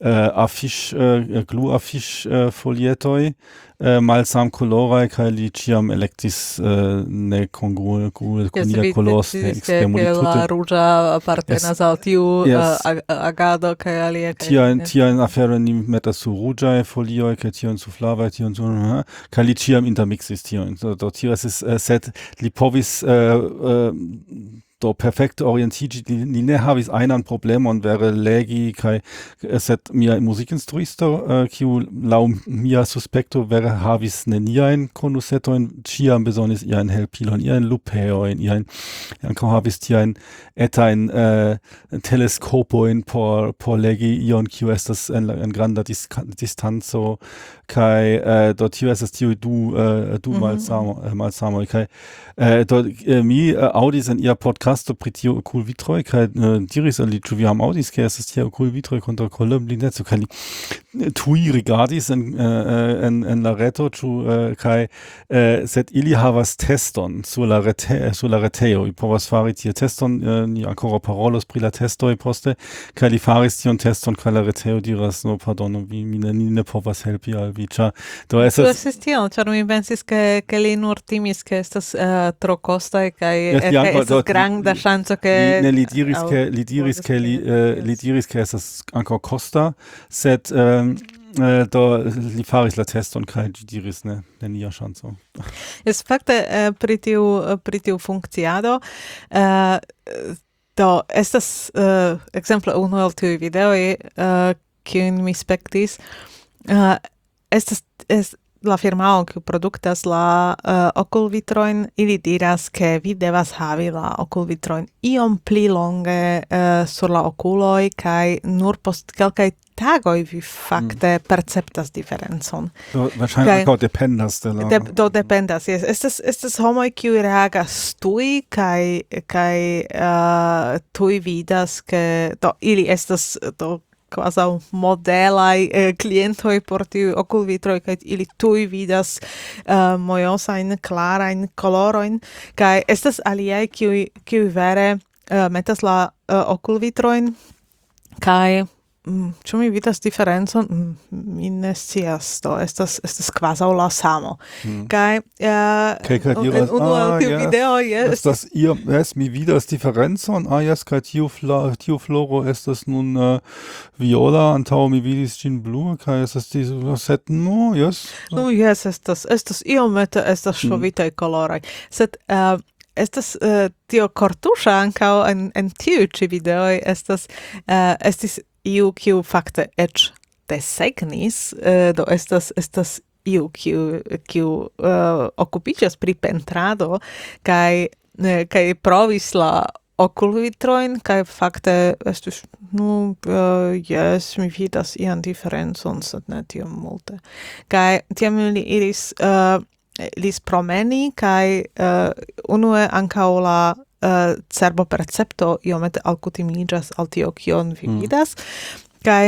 glu-afiŝ-folietoj, malsam koloraj, kaj li ĉiam elektis ne kongrue kun nia kolorspektro. La ruĝa apartenas al tiu agado kaj alia. Tiajn aferojn ni metas sur ruĝaj folioj, kaj tion sur flavaj, tion sur kaj li ĉiam intermiksis tion. Do tio estis, sed li povis do perfekte orientiĝi, li ne havis ajnan problemon vere legi kaj sed mia musikinstruisto, kiu laŭ mia suspekto vere havis neniajn konusetojn, ĉiam bezonis iajn helpilojn, iajn lupeojn, ankaŭ havis tiajn etajn teleskopojn por legi ion kiu estas en granda distanco, kaj do tio estas tiuj du malsamoj, kaj do mi audis en ia podcasto pri tio okulvitroj, kaj diris al li, ĉu vi jam audis, ke estas tie okulvitroj kontraŭ kolumblineco, kaj li tuj rigardis en la reto, kaj sed ili havas teston sur la retejo, vi povas fari tie teston, ni ankoraŭ parolos pri la testoj poste, kaj li faris tion teston, kaj la retejo diras, no pardonu, mi ne povas helpi al vi, ĉar do estas... Tu estis tiel, ĉar mi pensis, ke li nur timis, ke estas tro kostaj, kaj estas granda ŝanco, ke... Li diris, ke estas ankaŭ kosta, sed do li faris la teston kaj ĝi diris nenia ŝanco. Jes, fakte pri tiu funkciado do estas ekzemple unu el tiuj videoj kiujn mi spektis estas la firmao kiu produktas la okulvitrojn, ili diras, ke vi devas havi la okulvitrojn iom pli longe sur la okuloj kaj nur post kelkaj tagoj vi fakte perceptas diferencon. Do wahrscheinlich ankaŭ dependas de la... Do dependas, jes. Estas homoj kiuj reagas tuj kaj tuj vidas, ke do ili estas do quasi modelai clientoi por tiu okulvitroi, kaj ili tuj vidas mojosajn, klarajn kolorojn, kaj estas aliaj kiuj vere metas la okulvitrojn, kaj ĉu mi vidas diferencon? Mi ne scias, do estas kvazaŭ la samo. Kaj unu el tiu video estas iom, mi vidas diferencon, jes, kaj tiu floro estas nun viola, antaŭ mi vidis ĝin blue, kaj estas sed no, jes. No, jes, estas iomete estas ŝovitaj koloroj, sed estas tio kortuŝa ankaŭ en tiuj ĉi videoj estis iu kiu fakte eĉ desegnis, do estas iu kiu okupiĝas pri pentrado kaj provis la okulvitrojn kaj fakte estis jes, mi vidas ian diferencon, sed ne tiom multe. Kaj tiam li iris promeni kaj unue ankaŭ la cerbopercepto iomete alkutimiĝas al tio, kion vi vidas, kaj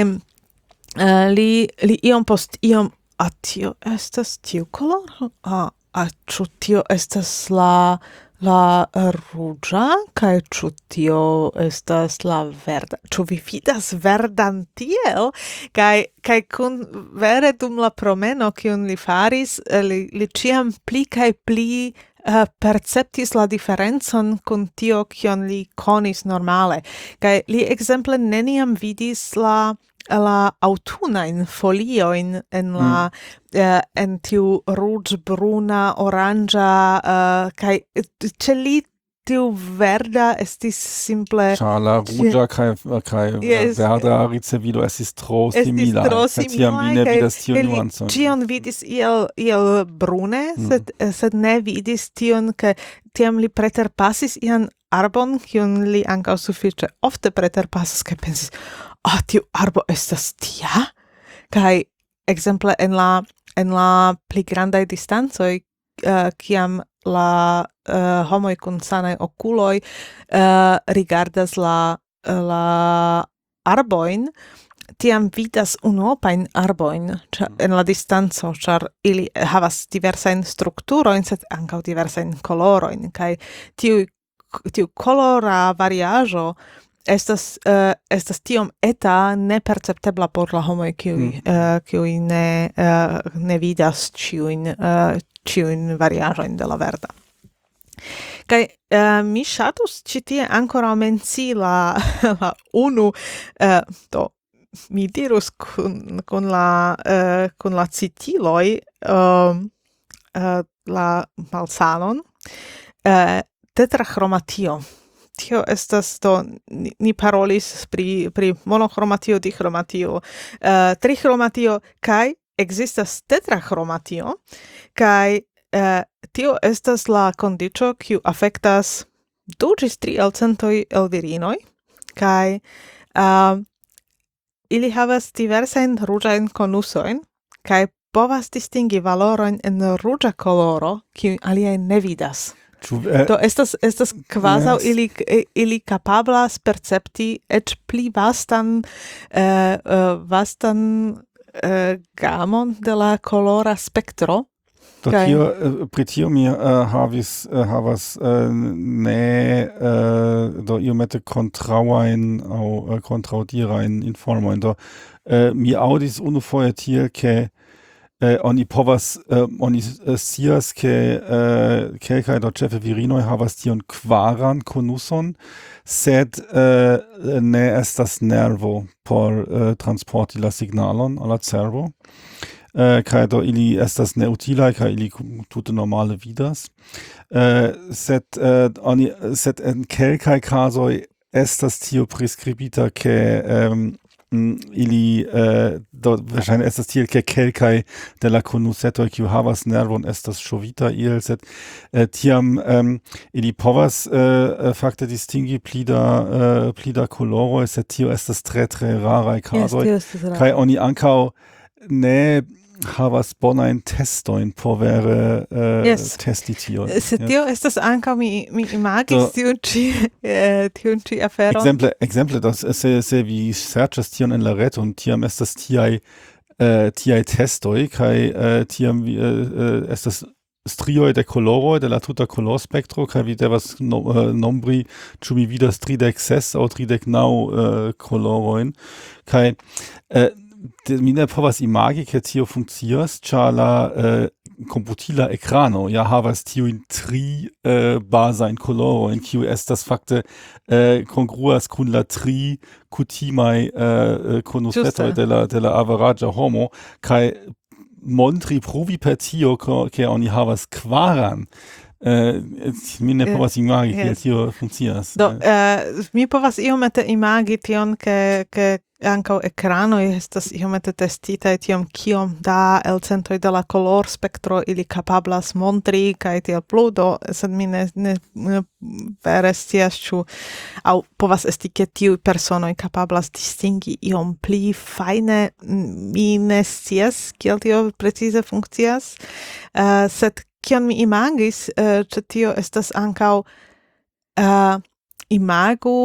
li iom post iom, tio estas tiu koloro? Ĉu tio estas la ruĝa, kaj ĉu tio estas la verda? Ĉu vi vidas verdan tiel? Kaj kun vere dum la promeno, kiun li faris, li ĉiam pli kaj pli perceptis la diferencon kun tio, kion li konis normale. Kaj li ekzemple neniam vidis la aŭtunajn foliojn en tiu ruĝ-bruna, oranĝa, kaj ĉe li tiu verda estis simple... La ruĝa kaj verda ricevido estis tro simila. Tiam vi ne vidas tiun nuancon. Ĉion vidis iel brune, sed ne vidis tion, ke tiam li preterpasis ian arbon, kiun li ankaŭ sufiĉe ofte preterpasas, kaj pensis, tiu arbo estas tia? Kaj ekzemple en la pli grandaj distancoj, kiam la homoj kun sanaj okuloj rigardas la arbojn, tiam vidas unuopajn arbojn en la distanco, ĉar ili havas diversajn strukturojn, sed ankaŭ diversajn kolorojn, kaj tiu kolora variaĵo estas tiom eta neperceptebla por la homoj kiuj ne vidas ĉiujn variaĵojn de la verda. Kaj mi ŝatus ĉi tie ankoraŭ mencii la unu, do mi dirus kun la citiloj la malsanon, tetrachromatio. tio estas do ni parolis pri monochromatio, dichromatio, trichromatio kai existas tetrachromatio kai tio estas la kondiĉo kiu afektas 2 ĝis 3% el virinoj kai ili havas diversajn ruĝajn konusojn kai povas distingi valorojn en ruĝa koloro kiu aliaj ne vidas. Do estas kvazaŭ ili kapablas percepti eĉ pli vastan gamon de la kolora spektro. Pri tio mi havas ne do iomete kontraŭajn aŭ kontraŭdirajn informojn. Do mi aŭdis unufoje tiel, ke oni povas oni scias ke kelkaj do ĉefe virinoj havas tion kvaran konuson, sed ne estas nervo por transporti la signalon al la cerbo. Kaj do ili estas neutilaj kaj ili tute normale vidas. Sed en kelkaj kazoj estas tio priskribita, ke ili do verŝajne estas tiel, ke kelkaj de la konusetoj kiu havas nervon estas ŝovita il, sed tiam ili povas fakte distingi pli da koloroj, sed tio estas tre raraj kazoj. Kaj oni ankaŭ ne havas bonajn testojn por vere testi tion. Se tio estas ankaŭ mi imagis tiun ĉi aferon. Ekzemple, se vi serĉas tion en la reto, tiam estas tiaj testoj, kaj tiam estas strioj de koloroj de la tuta kolorspektro, kaj vi devas nombri, ĉu mi vidas 36 aŭ 39 kolorojn, kaj mi ne povas imagi, ke tio funkcias, ĉar la komputila ekrano ja havas tiujn 3 bazajn kolorojn, kiu estas fakte kongruas kun la 3 kutimaj konusetoj de la averaĝa homo, kaj montri pruvi per tio, ke oni havas kvaran. Mi ne povas imagi, kiel tio funkcias. Do, mi povas iomete imagi tion, ke ankaŭ ekranoj estas iomete testitaj tiom kiom da elcentoj de la kolorspektro ili kapablas montri kaj tiel plu, do sed mi ne vere scias ĉu aŭ povas esti ke tiuj personoj kapablas distingi iom pli fajne, mi ne scias kiel tio precize funkcias, sed kion mi imagis, ĉe tio estas ankaŭ imagu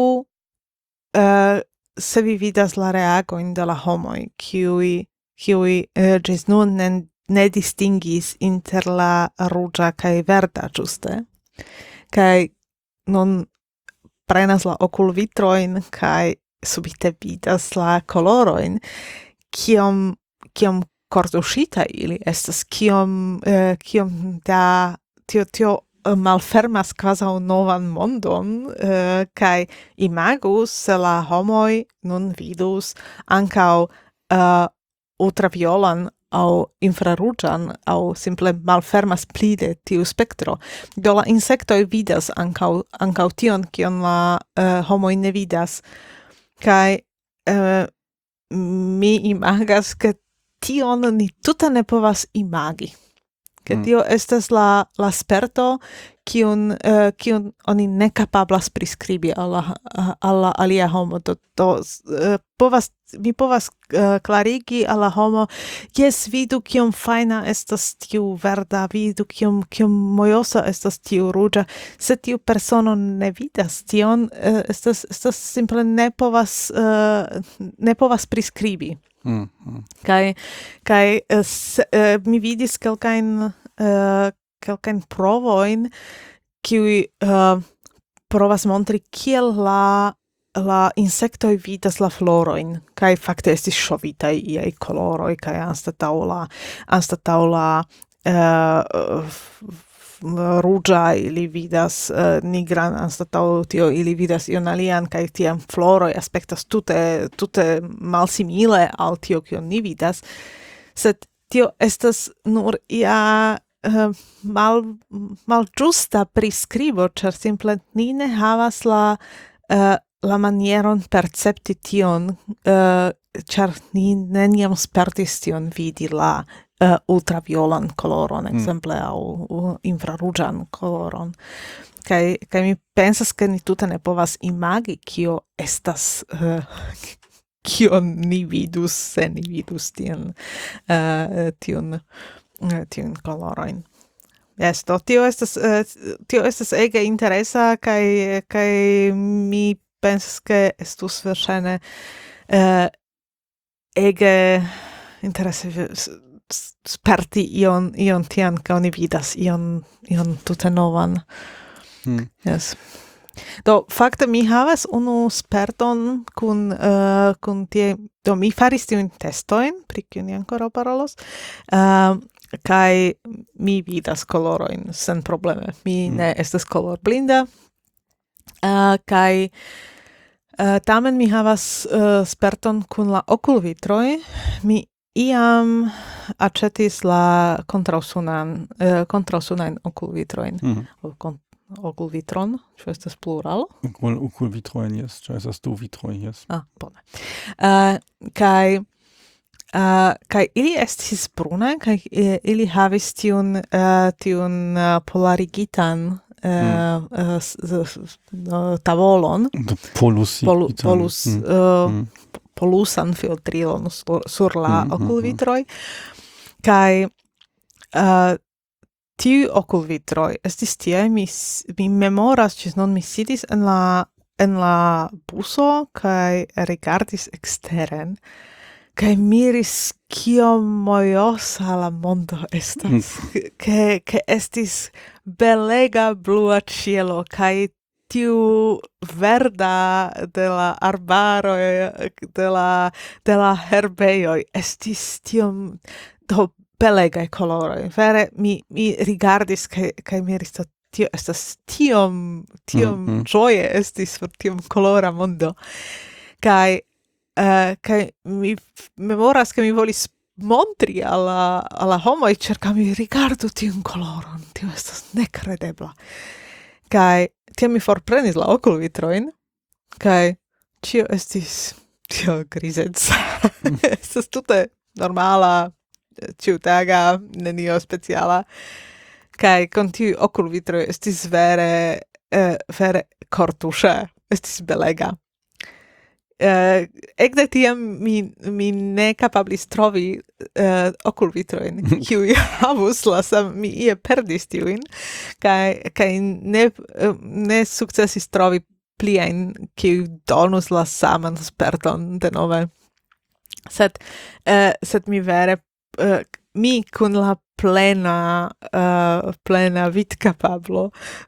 se vi vidas la reagojn de la homoj, kiuj ĝis nun ne distingis inter la ruĝa kaj verda, ĝuste? Kaj nun prenas la okulvitrojn kaj subite vidas la kolorojn, kiom kortuŝita ili estas, kiom da tio malfermas kvazaŭ novan mondon, kaj imagus se la homoj nun vidus ankaŭ ultraviolan aŭ infraruĝan aŭ simple malfermas pli de tiu spektro. Do la insektoj vidas ankaŭ tion, kion la homoj ne vidas. Kaj mi imagas, ke tion ni tute ne povas imagi. Ke tio estas la sperto kiun oni ne kapablas priskribi al la alia homo. Mi povas klarigi al la homo, jes, vidu kiom fajna estas tiu verda, vidu kiom mojosa estas tiu ruĝa, se tiu persono ne vidas tion, estas simple ne povas priskribi. Kaj mi vidis kelkajn provojn, kiuj provas montri kiel la insektoj vidas la florojn, kaj fakte estis ŝovitaj iaj koloroj, kaj anstataŭ la ruĝa ili vidas nigran, anstataŭ tio ili vidas ion alian, kaj tiam floroj aspektas tute malsimile al tio kion ni vidas, sed tio estas nur ia mal ĝusta priskribo, ĉar simple ni ne havas la manieron percepti tion, ĉar ni neniam spertis tion vidi la ultraviolan koloron, ekzemple, aŭ infraruĝan koloron. Kaj mi pensas, ke ni tute ne povas imagi, kio estas kion ni vidus, se ni vidus tiun kolorojn. Yes, tio estas ege interesa, kaj mi pensas, ke estus verŝajne ege interese sperti ion tian, ke oni vidas ion tute novan. Yes. Do fakte mi havas unu sperton kun tie, do mi faris tiujn testojn, pri kiuj ni ankoraŭ parolos, kaj mi vidas kolorojn sen probleme. Mi ne estas kolorblinda, kaj tamen mi havas sperton kun la okulvitroj. Mi iam aĉetis la kontraŭsunajn okulvitrojn. Okulvitron, ĉu estas pluralo? Okulvitrojn, jes, ĉu estas du vitroj, jes. Bone. Kaj ili estis brunaj, kaj ili havis tiun polarigitan tavolon. Polusan filtrilon sur la okulvitroj. Kaj tiu okulvitroj estis tie, mi memoras, ĝis nun mi sidis en la buso kaj rigardis eksteren kaj miris kiom mojosa la mondo estas, ke estis belega blua ĉielo kaj tiu verda de la arbaroj, de la herbejoj estis tiom belegaj koloroj. Vere, mi rigardis kaj miris, tio estas tiom ĝoje estis por tiom kolora mondo. Kaj mi memoras, ke mi volis montri al la homoj, ĉar mi rigardu tiun koloron. Tio estas nekredebla. Kaj tiam mi forprenis la okulvitrojn, kaj ĉio estis grizeca. Estas tute normala, ĉiutaga, nenio speciala. Kaj kon tiu okulvitroj estis vere kortuŝa, estis belega. Ekde tiam mi ne kapablis trovi okulvitrojn, kiuj havus mi ie perdis tiujn, kaj ne sukcesis trovi pliajn, kiuj donus la saman sperton denove. Sed mi vere mi kun la plena vidkapablo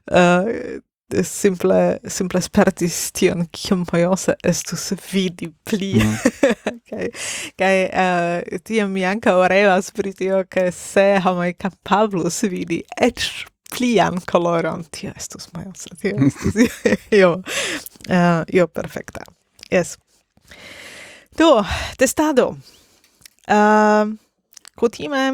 simple spertis tion, kiom mojosa estus vidi pli. Kaj tiam mi ankaŭ revas pri tio, ke se homoj kapablus vidi eĉ plian koloron, tio estus mojosa, tio estus io perfekta. Yes. Do, testado. Kutime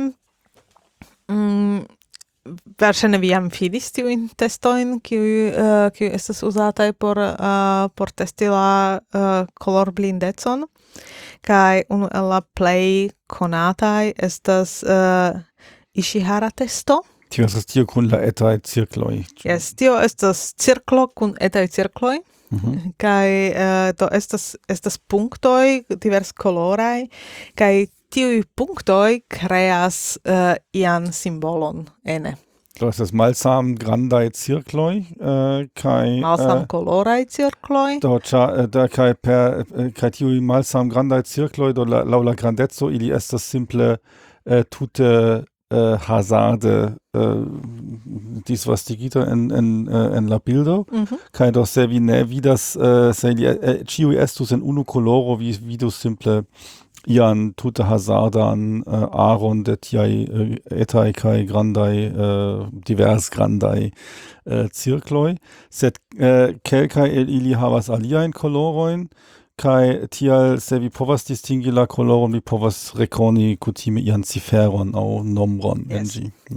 verŝajne vi jam vidis tiujn testojn, kiuj estas uzataj por testi la kolorbblindecon, kaj unu el la plej konataj estas Ishihara testo. Tio estas tio kun la etaj cirkloj. Yes, tio estas cirklo kun etaj cirkloj. Kaj do estas punktoj diverskoloraj, kaj tiuj punktoj kreas ian simbolon ene. Do estas malsamgrandaj cirkloj kaj malsamkoloraj cirkloj. Do kaj tiuj malsamgrandaj cirkloj do laŭ la grandeco ili estas simple tute hazarde disvastigita en la bildo, kaj do se vi ne vidas, se ili ĉiuj estus en unu koloro, vi vidus simple ian tute hazardan aron de tiaj etaj kaj grandaj, divers grandaj cirkloj, sed kelkaj el ili havas aliajn kolorojn, kaj tial se vi povas distingi la koloron, vi povas rekoni kutime ian ciferon aŭ nombron en ĝi.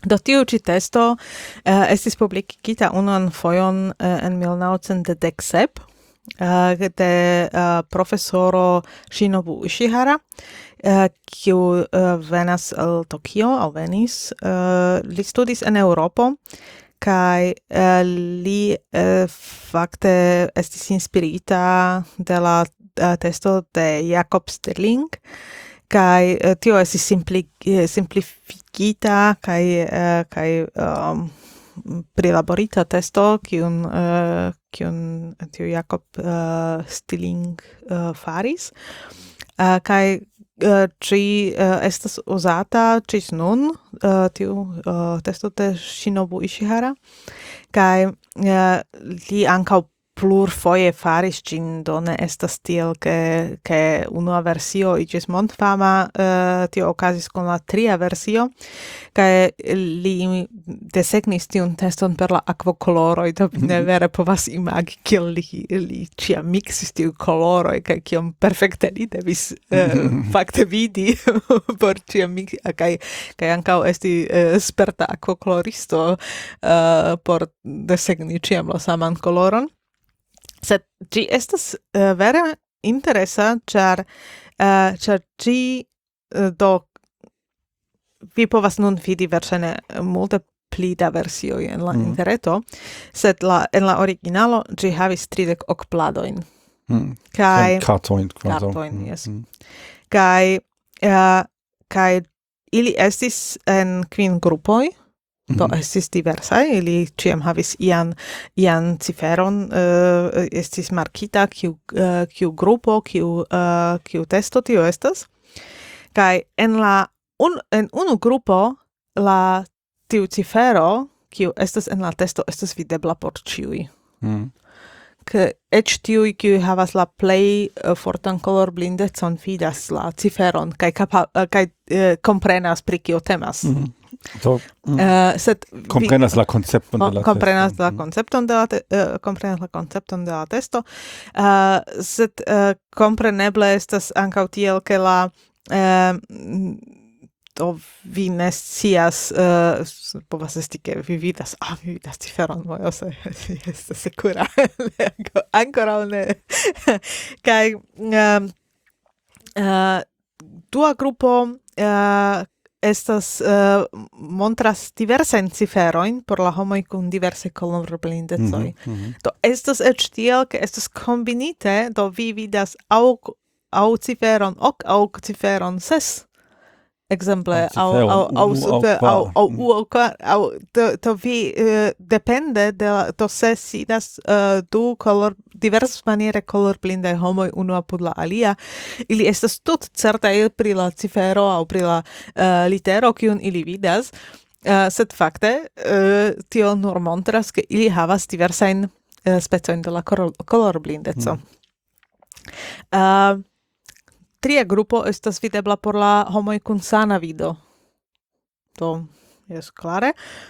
Do tiu ĉi testo estis publikigita unuan fojon en 1917 de profesoro Shinobu Ishihara, kiu venas el Tokio, aŭ venis. Li studis en Eŭropo, kaj li fakte estis inspirita de la testo de Jakob Stirling, kai tio estis simplifikita kai prilaborita testo kiun tiu Jakob Stirling faris, kai ci estas uzata cis nun tiu testo de Shinobu Ishihara, kai li ankaŭ plurfoje faris ĝin, do ne estas tiel ke unua versio iĝis mondfama, tio okazis kun la tria versio, kaj li desegnis tiun teston per la akvokoloroj, do mi ne vere povas imagi kiel li ĉiam miksis tiu koloroj kaj kiom perfekte li devis fakte vidi por ĉiam miksi, kaj ankaŭ esti sperta akvokoloristo por desegni ĉiam la saman koloron. Sed ĝi estas vere interesa, ĉar ĝi do vi povas nun vidi verŝajne multe pli da versioj en la interreto, sed en la originalo ĝi havis 30 okpladojn. Kaj kartojn, yes. Kaj ili estis en 5 grupoj. Do estis diversaj, ili ĉiam havis ian ciferon, estis markita kiu grupo, kiu testo tio estas. Kaj en unu grupo tiu cifero, kiu estas en la testo, estas videbla por ĉiuj. Ke eĉ tiuj, kiuj havas la plej fortan kolorblindecon, vidas la ciferon kaj komprenas pri kio temas. Sed komprenas la koncepton de la komprenas la koncepton de la testo, sed kompreneble estas ankaŭ tiel, ke la do vi ne scias, povas esti ke vi vidas ciferon, mojose, estas sekura, ankoraŭ ne. Kaj dua grupo estas montras diversajn ciferojn por la homoj kun diversaj kolorblindecoj. Do estas eĉ tiel, ke estas kombinite, do vi vidas aŭ ciferon ok aŭ ciferon 6. Exemple, to vi depende de se sidas du diversmaniere kolorblindaj homoj unu apud la alia, ili estas tut certaj pri la cifero aŭ pri la litero kiun ili vidas, sed fakte tio nur montras, ke ili havas diversajn specojn de la kolorblindeco. Tria grupo estas videbla por la homoj kun sana vido. Do, jes klare.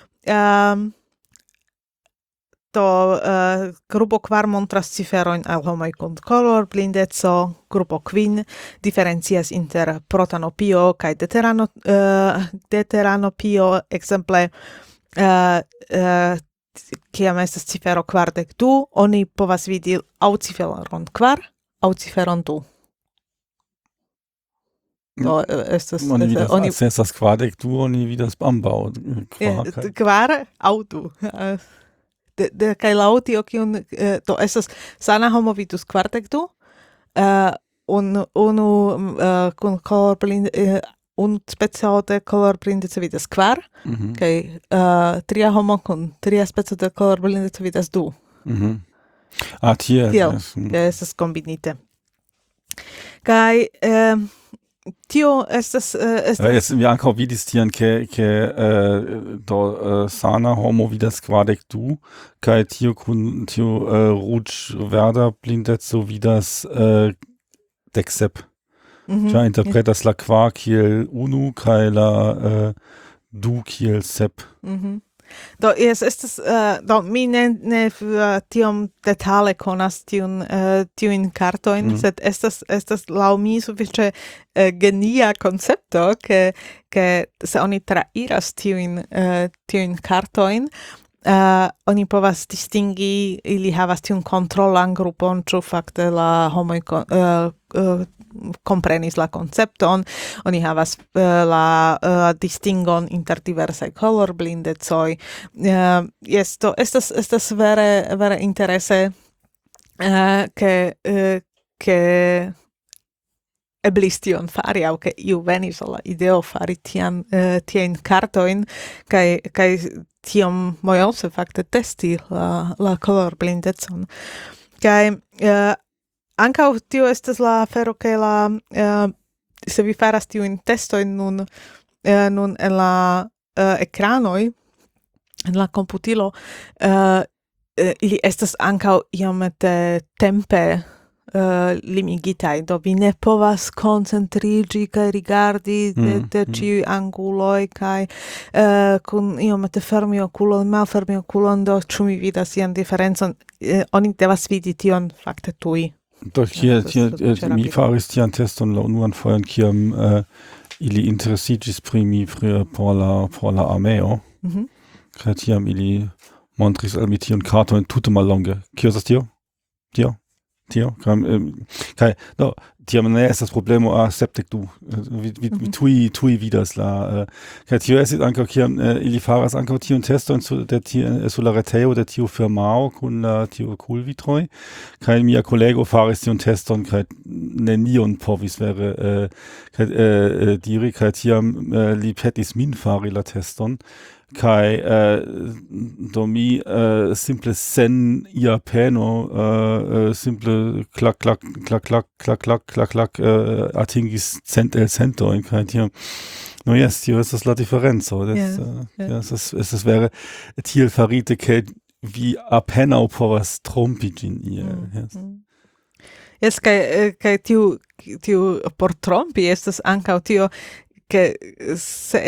Grupo 4 montras ciferojn al homoj kun kolorblindeco, grupo 5 diferencias inter protanopio kaj deuteranopio, ekzemple kiam estas cifero 42, oni povas vidi aŭ ciferon 4 aŭ ciferon 2. Do oni vidas kvardek du, oni vidas ambaŭ. Kvar aŭ du. Kaj laŭ tio kiun do estas sana homo vidus kvardek du, unu kun unu specio de kolorblindeco vidas 4, kaj tria homo kun tria specio de kolorblindeco vidas 2. Tiel. Estas kombinite. Kaj tio estas mi ankaŭ vidis tion, ke do sana homo vidas kvardek du, kaj tiu kun tiu ruĝ-verda blindeco vidas deksep. Ĉar interpretas la kvar kiel unu kaj la du kiel sep. Do estas do mi ne tiom detale konas tiun kartojn, sed estas laŭ mi sufiĉe genia koncepto, ke se oni trairas tiujn kartojn, oni povas distingi, ili havas tiun kontrolan grupon, ĉu fakte la homoj comprenis la koncepton, oni havas la distingon inter diversaj colorblindecoj. Yes, to estas vere interese, ke eblis tion fari, aŭ ke iu venis al la ideo fari tiajn kartojn, kaj tiom mojose fakte testi la colorblindecon. Kaj ankaŭ tio estas la afero, ke se vi faras tiujn testojn nun en la ekranoj, en la komputilo, ili estas ankaŭ iomete tempe limigitaj, do vi ne povas koncentriĝi kaj rigardi de ĉiuj anguloj, kaj kun iomete fermi okulon, malfermi okulon, do ĉu mi vidas ian diferencon, oni devas vidi tion fakte tuj. Do mi faris tian teston la unuan fojon, kiam ili interesiĝis pri mi por la armeo, kaj tiam ili montris al mi tion karton tute mallonge. Kio estas tio? Kaj tiam ne estas problemo, septek du. Vi tuj vidas la. Kaj tio estis ankaŭ kiam ili faras ankaŭ tiun teston sur la retejo de tiu firmao kun tiu okulvitroj. Kaj mia kolego faris tiun teston kaj nenion povis vere diri, kaj tiam li petis min fari la teston. Kai do mi simple sen ia peno simple clac atingis cent el cento in kai tio. No yes, tio estas la diferenco. Es vere tiel farite, ke vi apenaŭ povas trompi ĝin iel. Yes, kai tiu por trompi estas ankaŭ tio, ke se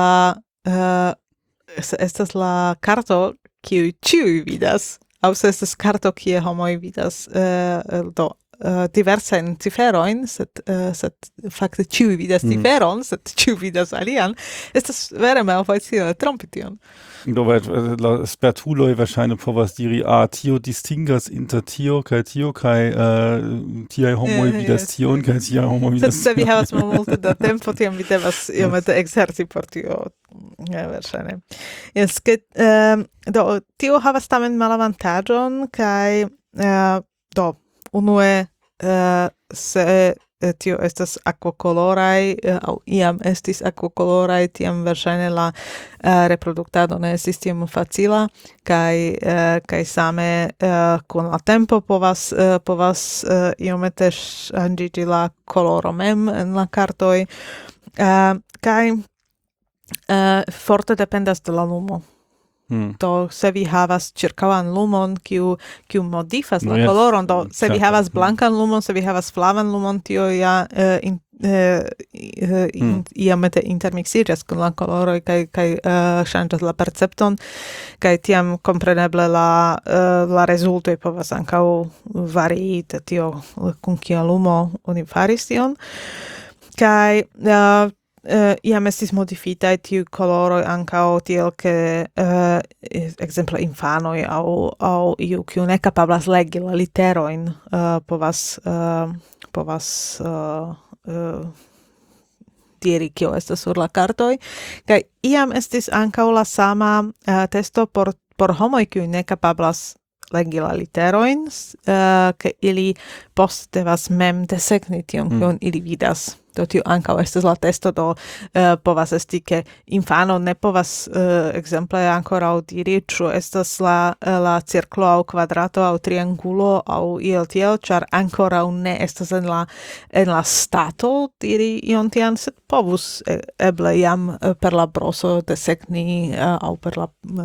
estas la karto kiu ĉiuj vidas, aŭ se estas karto kie homoj vidas diversajn ciferojn, sed fakte ĉiuj vidas ciferon, sed ĉiuj vidas alian, estas vere malfacile trompi tion. Do la spertuloj verŝajne povas diri, tio distingas inter tio kaj tiaj homoj vidas tion, kaj tiaj homoj vidas tion. Se vi havas multe da tempo, tiam vi devas iomete ekzerci por tio. Verŝajne. Yes, do tio havas tamen malavantaĝon, kaj unue se tio estas akvokoloraj aŭ iam estis akvokoloraj, tiam verŝajne la reproduktado ne estis tiom facila, kaj same kun la tempo povas iomete ŝanĝiĝi la koloro mem en la kartoj, kaj forte dependas de la lumo. Do se vi havas ĉirkaŭan lumon kiu modifas la koloron, do se vi havas blankan lumon, se vi havas flavan lumon, tio ja iomete intermiksiĝas kun la koloroj kaj ŝanĝas la percepton, kaj tiam kompreneble la rezultoj povas ankaŭ varii de tio kun kia lumo oni faris tion. Kaj iam estis modifitaj tiu koloroj ankaŭ tiel, ke ekzemple infanoj aŭ iu kiu ne kapablas legi la literojn povas diri kio estas sur la kartoj. Kaj iam estis ankaŭ la sama testo por homoj kiuj ne kapablas legi la literojn, ke ili poste devas mem desegni tion kion ili vidas. Do tio ankaŭ estas la testo, do povas esti, ke infano ne povas ekzemple ankoraŭ diri, ĉu estas la cirklo aŭ kvadrato aŭ triangulo aŭ iel tiel, ĉar ankoraŭ ne estas en la stato diri ion tian, sed povus eble jam per la broso desegni aŭ per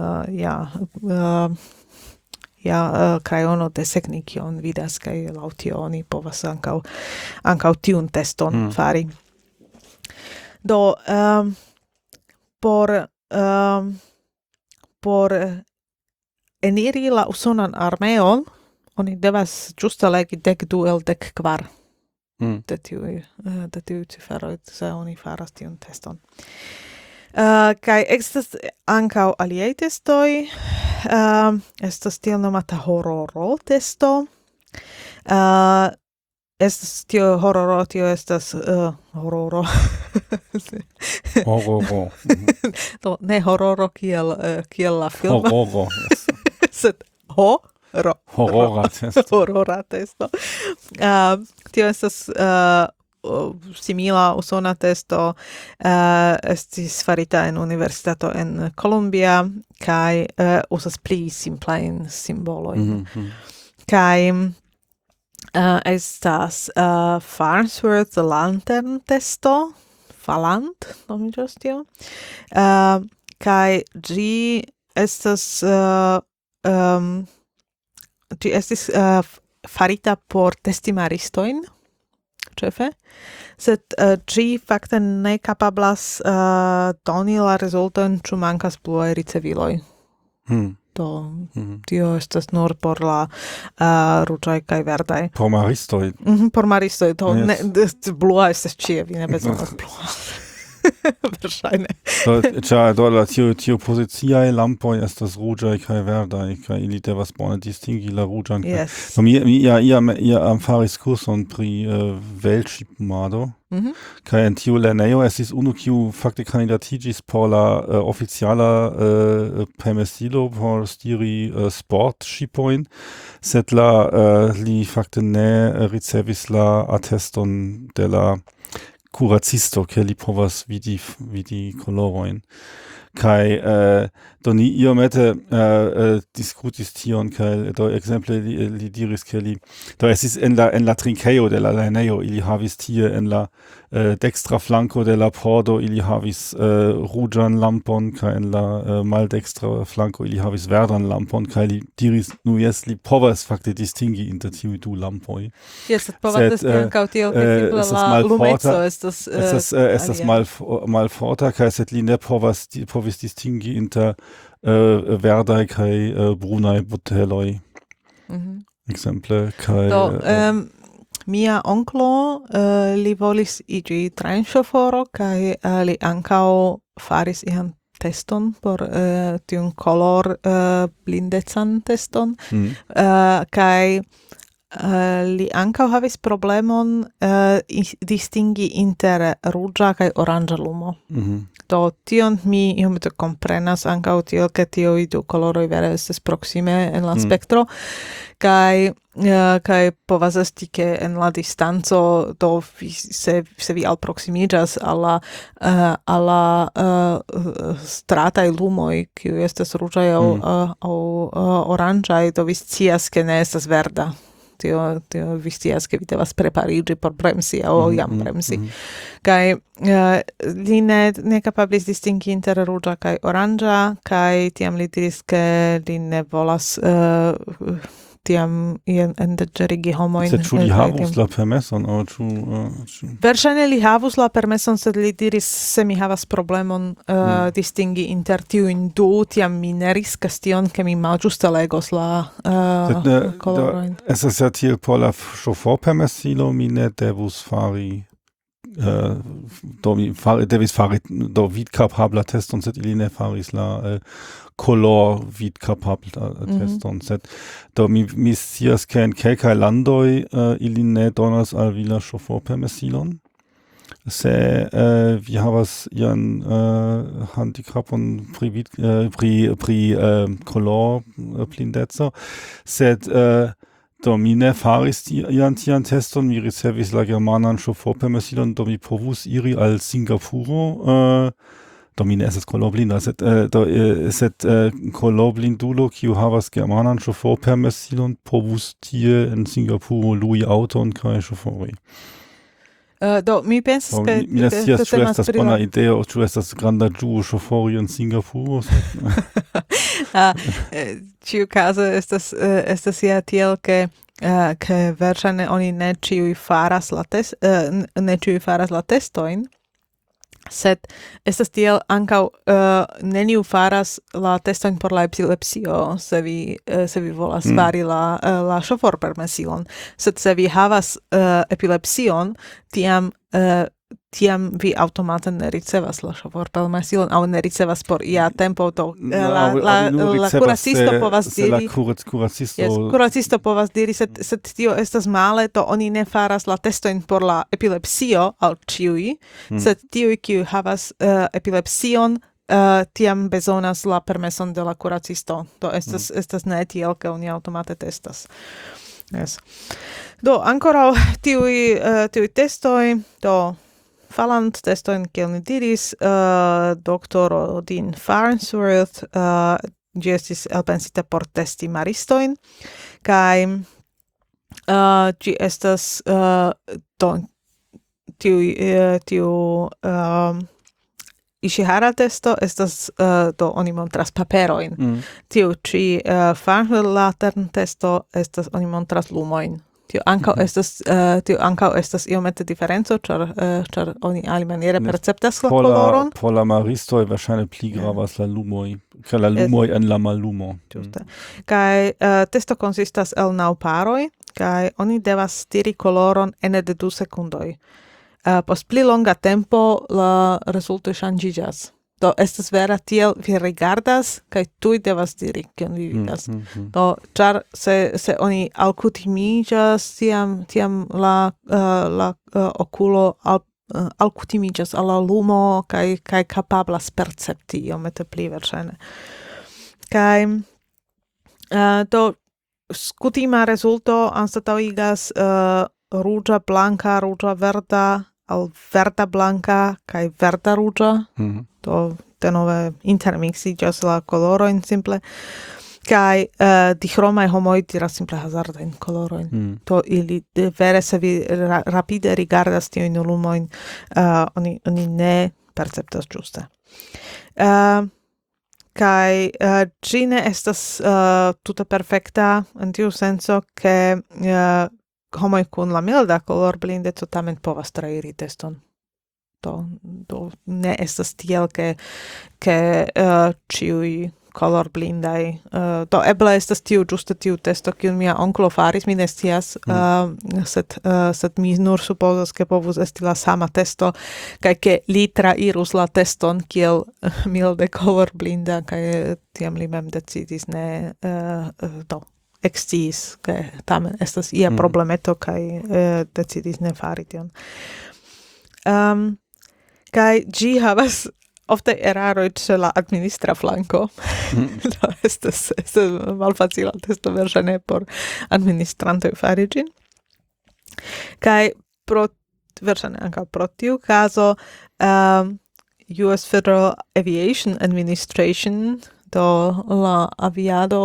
la krajono desegni kion vidas, kaj laŭ tio oni povas ankaŭ tiun teston fari. Do por por eniri la usonan armeon, oni devas ĝuste legi 12 el 14 de tiuj ciferoj, se oni faras tiun teston. Kaj estas ankaŭ aliaj testoj, estas tiel nomata hororo testo. Estas tio hororo, tio estas hororo. Hororo. No, ne hororo kiel la filmo. Hororo, yes. Sed Horora testo. Horora testo. Tio estas simila usona testo, estis farita en universitato en Columbia, kaj usas pli simplajn simbolojn. Kaj estas Farnsworth Lantern testo, Falant, nomiĝas tio, kaj ĝi estas ĝi estis farita por testi maristojn, ĉefe, sed ĝi fakte ne kapablas doni la rezultojn, ĉu mankas pluaj riceviloj. Do tio estas nur por la ruĝaj kaj verdaj. Por maristoj. Por maristoj, do Yes. blua estas ĉie, vi ne bezonas blua. Verŝajne. Do la tiu poziciaj lampoj estas ruĝaj kaj verdaj, kaj ili devas bone distingi la ruĝan. Yes. Do mi iam faris kurson pri velŝipumado, kaj en tiu lernejo estis unu kiu fakte kandidatiĝis por la oficiala permesilo por stiri sportŝipojn, sed li fakte ne ricevis la ateston de la curacisto, che li povas vidi coloroin. Kai do ni iomete diskutis tion, kai do exemple li diris, ke li do esis en la trinkejo de la lernejo, ili havis tie en la dextra flanco de la pordo, ili havis ruĝan lampon, kai en la maldextra flanco ili havis verdan lampon, kai li diris, nu jes, li povas fakte distingi inter tiuj du lampoj. Jes, sed povas esti ankaŭ tiel, ke simple la lumeco estas malforta, kai sed li ne povis distingi inter verdaj kaj brunaj buteloj. Exemple, kai mia onklo li volis iĝi trajnŝoforo, kaj li ankaŭ faris ian teston por tiun kolor blindecan teston, kaj li ankaŭ havis problemon distingi inter ruĝa kaj oranĝa lumo. Do tion mi iomete komprenas ankaŭ tiel, ke tiuj du koloroj vere estas proksime en la spektro, kaj povas esti, ke en la distanco, do se vi alproksimiĝas al la strataj lumoj, kiuj estas ruĝaj aŭ oranĝaj, do vi scias, ke ne estas verda. Tio vi scias, ke vi devas prepariĝi por bremsi aŭ jam bremsi. Kaj li ne kapablis distingi inter ruĝa kaj oranĝa, kaj tiam li diris, ke li ne volas tiam endanĝerigi homojn. Sed ĉu li havus la permeson, aŭ ĉu? Verŝajne li havus la permeson, sed li diris, se mi havas problemon distingi inter tiujn du, tiam mi ne riskas tion, ke mi malĝuste legos la kolorojn. Estas ja tiel por la ŝoforpermesilo mi ne devus fari do mi devis fari do vidkapabla teston, sed ili ne faris la color vidkapabla teston, sed do mi scias, ke en kelkaj landoj ili ne donas al vi la ŝoforpermesilon. Se vi havas ian handicapon pri color blindeco, sed do mi ne faris ian tian teston, mi ricevis la germanan ŝoforpermesilon, do mi povus iri al Singapuro, do mi ne estas kolorblinda, sed kolorblindulo, kiu havas germanan ŝoforpermesilon, povus tie en Singapuro lui aŭton kaj ŝofori. Do mi pensas, ke mi ne scias, ĉu estas bona ideo, ĉu estas granda ĝuo ŝofori en Singapuro. Ĉiukaze estas ja tiel, ke verŝajne oni ne ĉiuj faras la testojn, sed estas tiel ankaŭ neniu faras la testojn por la epilepsio, se vi volas fari la ŝoforpermesilon. Sed se vi havas epilepsion, tiam vi automate ne ricevas la ŝoforpermesilon aŭ ne ricevas por ia tempo, do la kuracisto povas diri, kuracisto povas diri, sed tio estas male, do oni ne faras la testojn por la epilepsio al ĉiuj, sed tiuj kiuj havas epilepsion tiam bezonas la permeson de la kuracisto. Do estas ne tiel, ke oni automate testas. Yes. Do ankoraŭ tiuj testoj, do falant testojn, kiel ni diris, doktoro Dean Farnsworth, ĝi estis elpensita por testi maristojn, kaj ĝi estas tiu Ishihara testo estas do oni montras paperojn. Tiu ĉi Farnsworth testo estas oni montras lumojn. Tio ankaŭ estas iomete diferenco, ĉar oni alimaniere perceptas la koloron. Por la maristoj verŝajne pli gravas la lumoj, kaj la lumoj en la mallumo. Ĝuste. Kaj testo konsistas el 9 paroj, kaj oni devas diri koloron ene de 2 sekundoj. Post pli longa tempo la rezultoj ŝanĝiĝas. Do estas vera tiel vi rigardas kaj tuj devas diri kion vi vidas. Do ĉar se oni alkutimiĝas, tiam la okulo alkutimiĝas al la lumo kaj kapablas percepti iomete pli verŝajne. Kaj do kutima rezulto anstataŭigas ruĝa, blanka, ruĝa, verda al verda, blanka kaj verda, ruĝa. Do denove intermixiĝas la kolorojn simple. Kaj dichromaj homoj diras simple hazardajn kolorojn. Do ili vere, se vi rapide rigardas tiujn lumojn, oni ne perceptas ĝuste. Kaj ĝi ne estas tute perfekta en tiu senco, ke homoj kun la milda kolorblindeco tamen povas trairi teston. Do ne estas tiel, ke ĉiuj kolorblindaj. Do eble estas ĝuste tiu testo, kiun mia onklo faris, mi ne scias, sed mi nur supozas, ke povus esti la sama testo, kaj ke li trairus la teston kiel milde kolorblinda, kaj tiam li mem decidis ne eksciis, ke tamen estas ia problemeto, kaj decidis ne fari tion. Kaj ĝi havas ofte eraroj ĉe la administra flanko. Do estas malfacila testo verŝajne por administrantoj fari ĝin. Kaj verŝajne ankaŭ pro tiu kazo US Federal Aviation Administration, do la aviado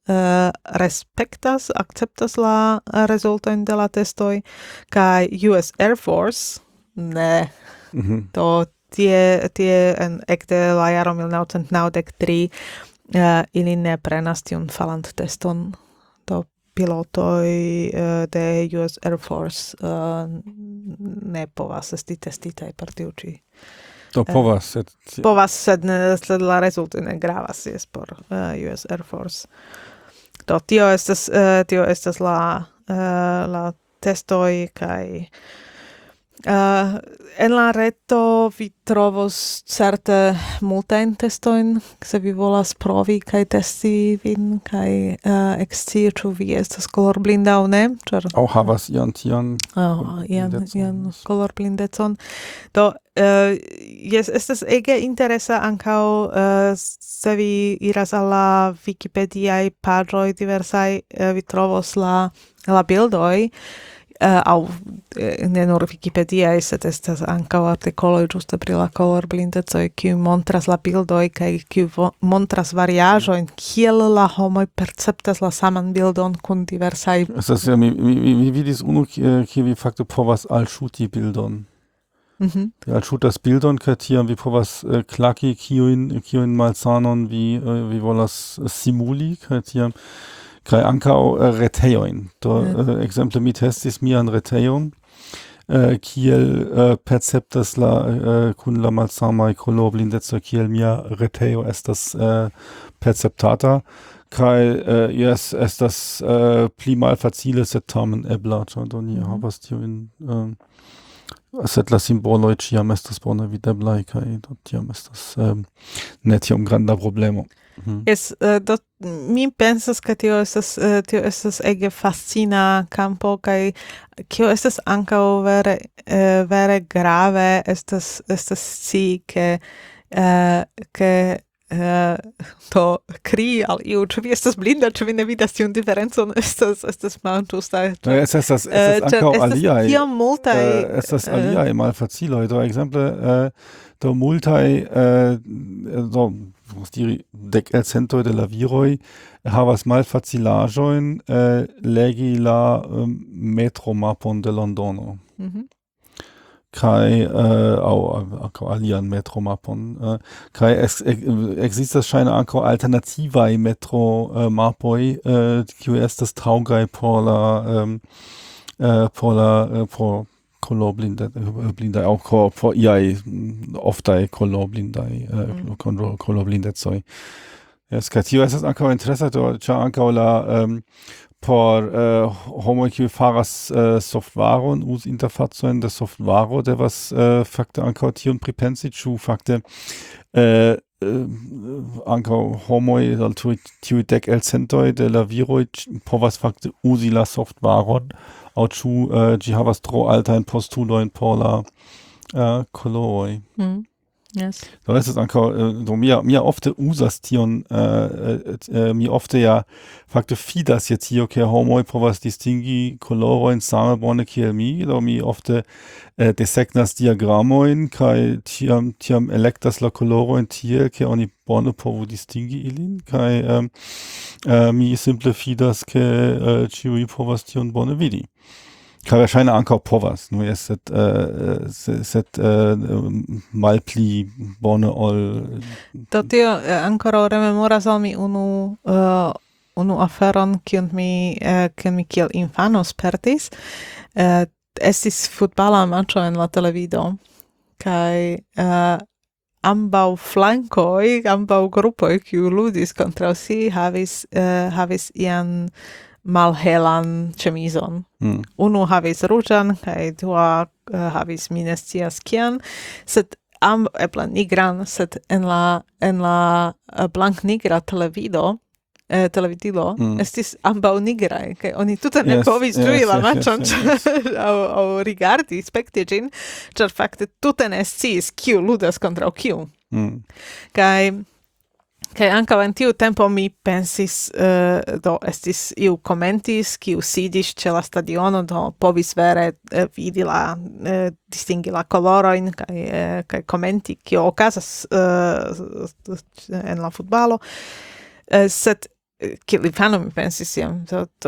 akceptas la rezultojn de la testoj, kaj US Air Force ne. Do tie ekde la jaro 1993 ili ne prenas tiun falant teston. Do pilotoj de US Air Force ne povas esti testitaj per tiu ĉi. Do povas, sed la rezultoj ne gravas por US Air Force. Do tio estas la testoj kaj en la reto vi trovos certe multajn testojn, se vi volas provi kaj testi vin kaj ekscii ĉu vi estas kolorblinda aŭ ne, ĉar aŭ havas ian kolorblindecon. Do jes, estas ege interesa ankaŭ se vi iras al la Wikipediaj paĝoj diversaj, vi trovos la bildoj, aŭ ne nur Wikipediaj, sed estas ankaŭ artikoloj ĝuste pri la kolorblindecoj, kiuj montras la bildoj kaj kiuj montras variaĵojn, kiel la homoj perceptas la saman bildon kun diversaj. Mi vidis unu, kie vi fakte povas alŝuti bildon. Vi alŝutas bildon, kaj tiam vi povas klaki kiujn malsanon vi volas simuli, kaj tiam kaj ankaŭ retejojn. Do ekzemple mi testis mian retejon kiel perceptas la kun la malsamaj kolorblindeco kiel mia retejo estas perceptata kaj jes estas pli malfacile sed tamen ebla, ĉar do ni havas tiujn sed la simboloj ĉiam estas bone videblaj kaj do tiam estas ne tiom granda problemo. Yes, mi pensas che tio estas ege fascina campo kai kio estas ankaŭ vere grave estas si ke to kri al iu, ĉu vi estas blinda, ĉu vi ne vidas tiun diferencon, estas malĝusta. Estas ankaŭ aliaj. Tiom multaj Estas aliaj malfaciloj. Do ekzemple do multaj diri decelcentoj de la viroj havas malfacilaĵojn legi la metromapon de Londono. Kaj ankaŭ alian metromapon. Kaj ekzistas ŝajne ankaŭ alternativaj metromapoj, kiuj estas taŭgaj por kolorblindaj aŭ por iaj oftaj kolorblindecoj. Yes, kaj tio estas ankaŭ interesa, ĉar ankaŭ la por homoj kiuj faras softvaron, uzinterfacojn de softvaro devas fakte ankaŭ tion pripensi, ĉu fakte ankaŭ homoj al tiuj decelcentoj de la viroj povas fakte uzi la softvaron, aŭ ĉu ĝi havas tro altajn postulojn por la koloroj. Yes. Do estas ankaŭ mia ofte uzas tion, mi ofte ja fakte fidas je tio, ke homoj povas distingi kolorojn same bone kiel mi, do mi ofte desegnas diagramojn kaj tiam elektas la kolorojn tiel, ke oni bone povu distingi ilin, kaj mi simple fidas, ke ĉiuj povas tion bone vidi. Kaj verŝajne ankaŭ povas, nur sed malpli bone ol. Do tio ankoraŭ rememoras al mi unu aferon, kiun mi kiel infano spertis. Estis futbala matĉo en la televido, kaj ambaŭ flankoj, ambaŭ grupoj, kiuj ludis kontraŭ si, havis ian malhelan ĉemizon. Unu havis ruĝan kaj dua havis mi ne scias kian, sed eble nigran, sed en la blanknigra televidilo estis ambaŭ nigraj, kaj oni tute ne povis ĝui la matĉon aŭ rigardi, spekti ĝin, ĉar fakte tute ne sciis kiu ludas kontraŭ kiu. Kaj ankaŭ en tiu tempo mi pensis, do estis iu komentis, kiu sidis ĉe la stadiono, do povis vere vidi distingi la kolorojn kaj komenti, kio okazas en la futbalo. Sed kiel infano mi pensis jam,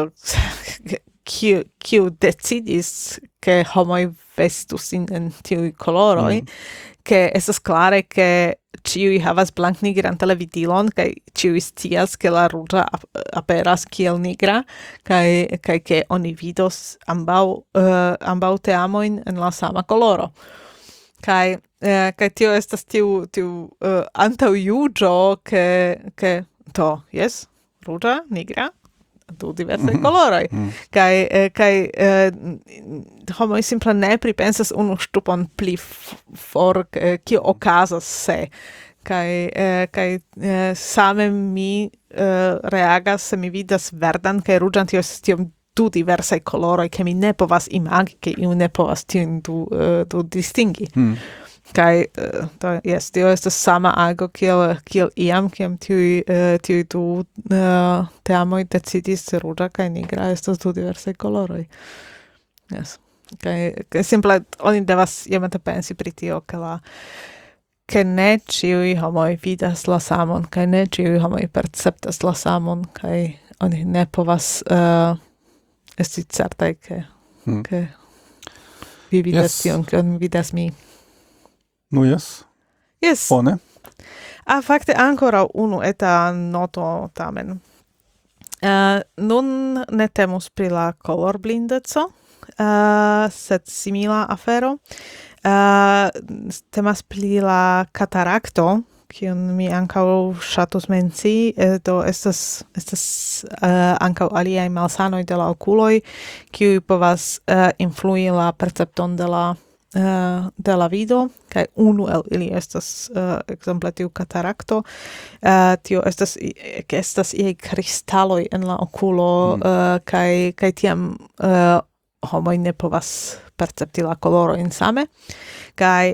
kiu decidis, ke homoj vestu sin en tiuj koloroj, ke estas klare, ke ĉiuj havas blanknigran televidilon, kaj ĉiuj scias, ke la ruĝa aperas kiel nigra, kaj ke oni vidos ambaŭ teamojn en la sama koloro. Kaj tio estas tiu antaŭjuĝo, ke jes, ruĝa, nigra, du diversaj koloroj. Kaj homoj simple ne pripensas unu ŝtupon pli for, kio okazas se. Kaj same mi reagas, se mi vidas verdan kaj ruĝan, tio estas tiom du diversaj koloroj, ke mi ne povas imagi, ke iu ne povas tiujn du distingi. Kaj tio estas sama ago kiel iam, kiam tiuj du teamoj decidis ruĝa kaj nigra estas du diversaj koloroj. Yes. Kaj simple oni devas iomete pensi pri tio, ke ne ĉiuj homoj vidas la samon, kaj ne ĉiuj homoj perceptas la samon, kaj oni ne povas esti certaj, ke vi vidas tion, kion vidas mi. Nu, yes. Yes. Bone. Fakte ankoraŭ unu eta noto tamen. Nun ne temus pri la kolorblindeco, sed simila afero. Temas pri la katarakto, kiun mi ankaŭ ŝatus mencii, do estas ankaŭ aliaj malsanoj de la okuloj, kiuj povas influi la percepton de la vido, kaj unu el ili estas ekzemple tiu katarakto. Tio estas iaj kristaloj en la okulo, kaj tiam homoj ne povas percepti la kolorojn same. Kaj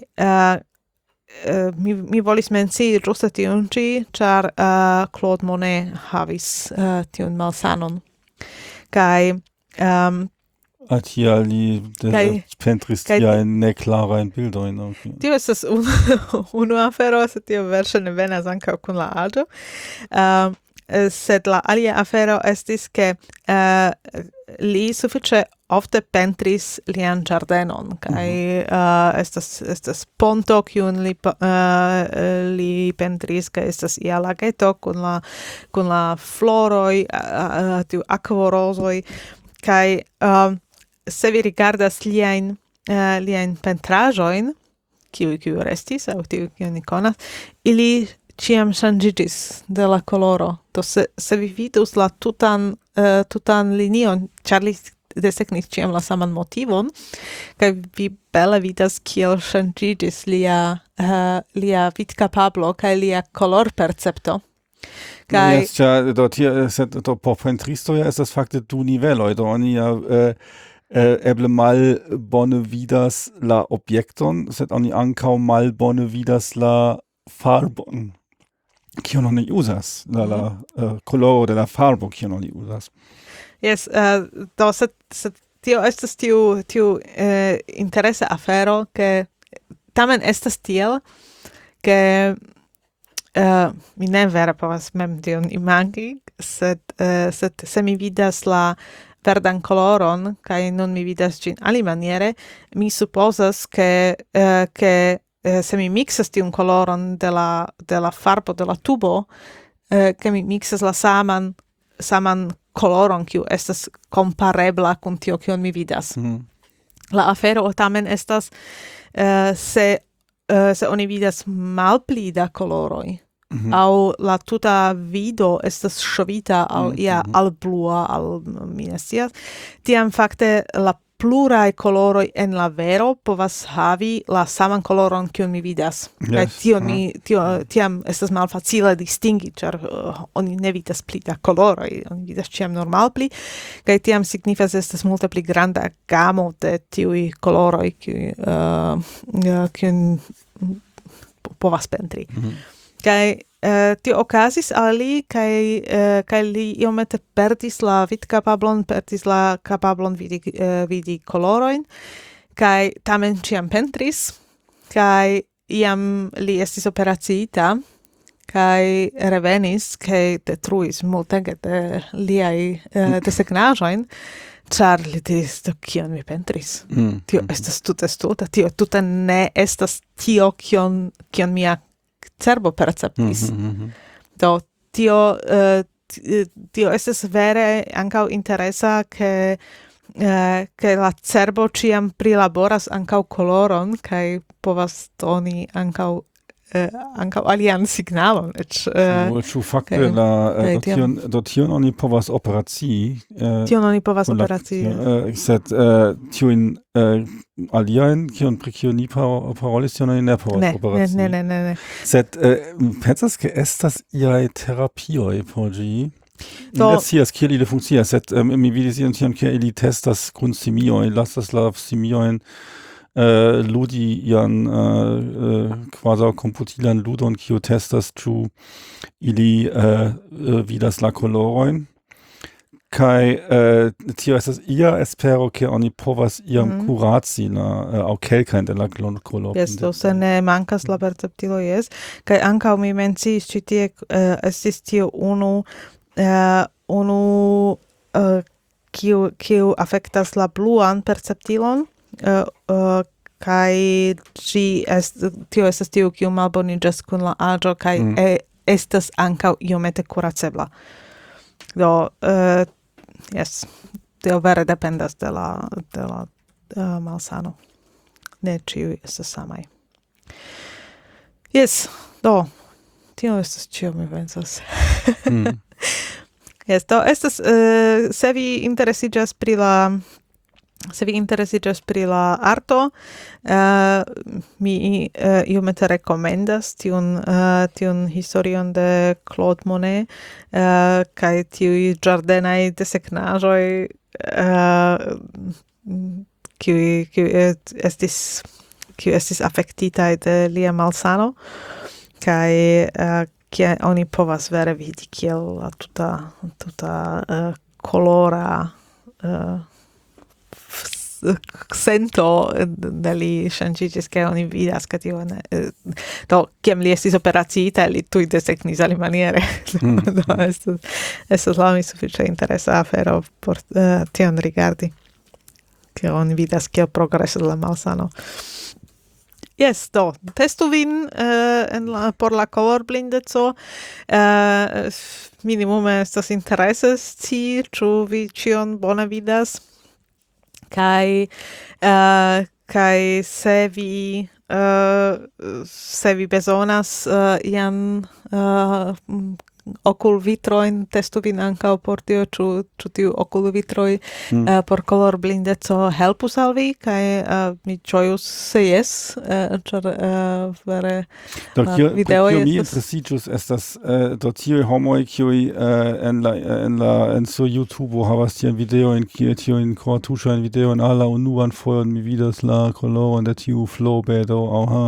mi volis mencii ĝuste tiun ĉi, ĉar Claude Monet havis tiun malsanon. Kaj Tial li pentris tiajn neklarajn bildojn. Tio estas unu afero, sed tio verŝajne venas ankaŭ kun la aĝo. Sed la alia afero estis, ke li sufiĉe ofte pentris lian ĝardenon, kaj estas ponto, kiun li pentris, kaj estas ia lageto kun la floroj, tiu akvorozoj, kaj se vi rigardas liajn pentraĵojn, kiuj restis, aŭ tiu kiun ni konas, ili ĉiam ŝanĝiĝis de la koloro. Do se vi vidus la tutan linion, ĉar li desegnis ĉiam la saman motivon, kaj vi bele vidas kiel ŝanĝiĝis lia vidkapablo kaj lia kolorpercepto. Do por pentristoj estas fakte du niveloj, do oni eble malbone vidas la objekton, sed oni ankaŭ malbone vidas la farbon, kiun oni uzas, la koloro de la farbo, kiun oni uzas. Yes, do sed tio estas tiu interesa afero, ke tamen estas tiel, ke mi ne vere povas mem tion imagi, sed se mi vidas la verdan koloron, kaj nun mi vidas ĝin alimaniere, mi supozas, ke se mi mixas tiun koloron de la farbo de la tubo, ke mi mixas la saman koloron, kiu estas komparebla kun tio, kiun mi vidas. La afero tamen estas, se oni vidas malpli da koloroj, aŭ la tuta vido estas ŝovita al ia al blua, al mi ne scias, tiam fakte la pluraj koloroj en la vero povas havi la saman koloron, kiun mi vidas. Kaj tiam estas malfacile distingi, ĉar oni ne vidas pli da koloroj, oni vidas ĉiam normalpli, kaj tiam signifas estas multe pli granda gamo de tiuj koloroj, kiujn povas pentri. Kaj tio okazis al li, kaj li iomete perdis la vidkapablon, perdis la kapablon vidi kolorojn, kaj tamen ĉiam pentris, kaj iam li estis operaciita, kaj revenis, kaj detruis multege de liaj desegnaĵojn, ĉar li diris, do kion mi pentris? Tio estas tute stulta, tio tute ne estas tio, kion mia cerbo perceptis. Do tio estas vere ankaŭ interesa, ke la cerbo ĉiam prilaboras ankaŭ koloron, kaj povas doni ankaŭ alian signalon. Ĉu fakte tion oni povas operacii? Tion oni povas operacii. Sed tiujn aliajn, pri kiu ni parolis, tion oni ne povas operacii. Ne. Sed pensas, ke estas iaj terapioj por ĝi? Mi ne scias kiel ili funkcias, sed mi vidis ion tiam, ke ili testas kun simioj, lasas la simiojn ludi ian quasi komputilan ludon, kiu testas ĉu ili vidas la kolorojn. Kaj tio estas ia espero, ke oni povas iam kuraci aŭ kelkajn de la koloroj. Jes, do se ne mankas la perceptilo, jes. Kaj ankaŭ mi menciis ĉi tie, estis tio unu kiu afektas la bluan perceptilon, kaj tio estas tiu, kiu malboniĝas kun la aĝo, kaj estas ankaŭ iomete kuracebla. Do, yes, tio vere dependas de la malsano. Ne ciui estas samai. Yes, do, tio estas cio, mi pensas. Yes, do, estas, se vi interesigas pri la arto, mi iomete rekomendas tiun historion de Claude Monet, kaj tiuj ĝardenaj desegnaĵoj, kiuj estis afektitaj de lia malsano, kaj kie oni povas vere vidi kiel la tuta kolora sento de li ŝanĝiĝis, ke oni vidas, ke tio do kiam li estis operaciita, li tuj desegnis alimaniere. Do estas la mi sufiĉe interesa afero por tion rigardi, ke oni vidas kiel progresas la malsano. Yes, do, testu vin por la kolorblindeco. Minimume estas interese scii, ĉu vi ĉion bone vidas. Kai se vi bezonas ian okulvitroin, testu vin ankaŭ por tio, ĉu tiu okulvitroj por kolorblindeco helpus al vi, kaj mi ĝojus se jes, ĉar vere videoj estas... Mi interesiĝus estas do tiuj homoj, kiuj en sur YouTube havas tiajn videojn, kie tiujn kortuŝajn videojn al la unuan fojon mi vidas la koloron de tiu flobedo,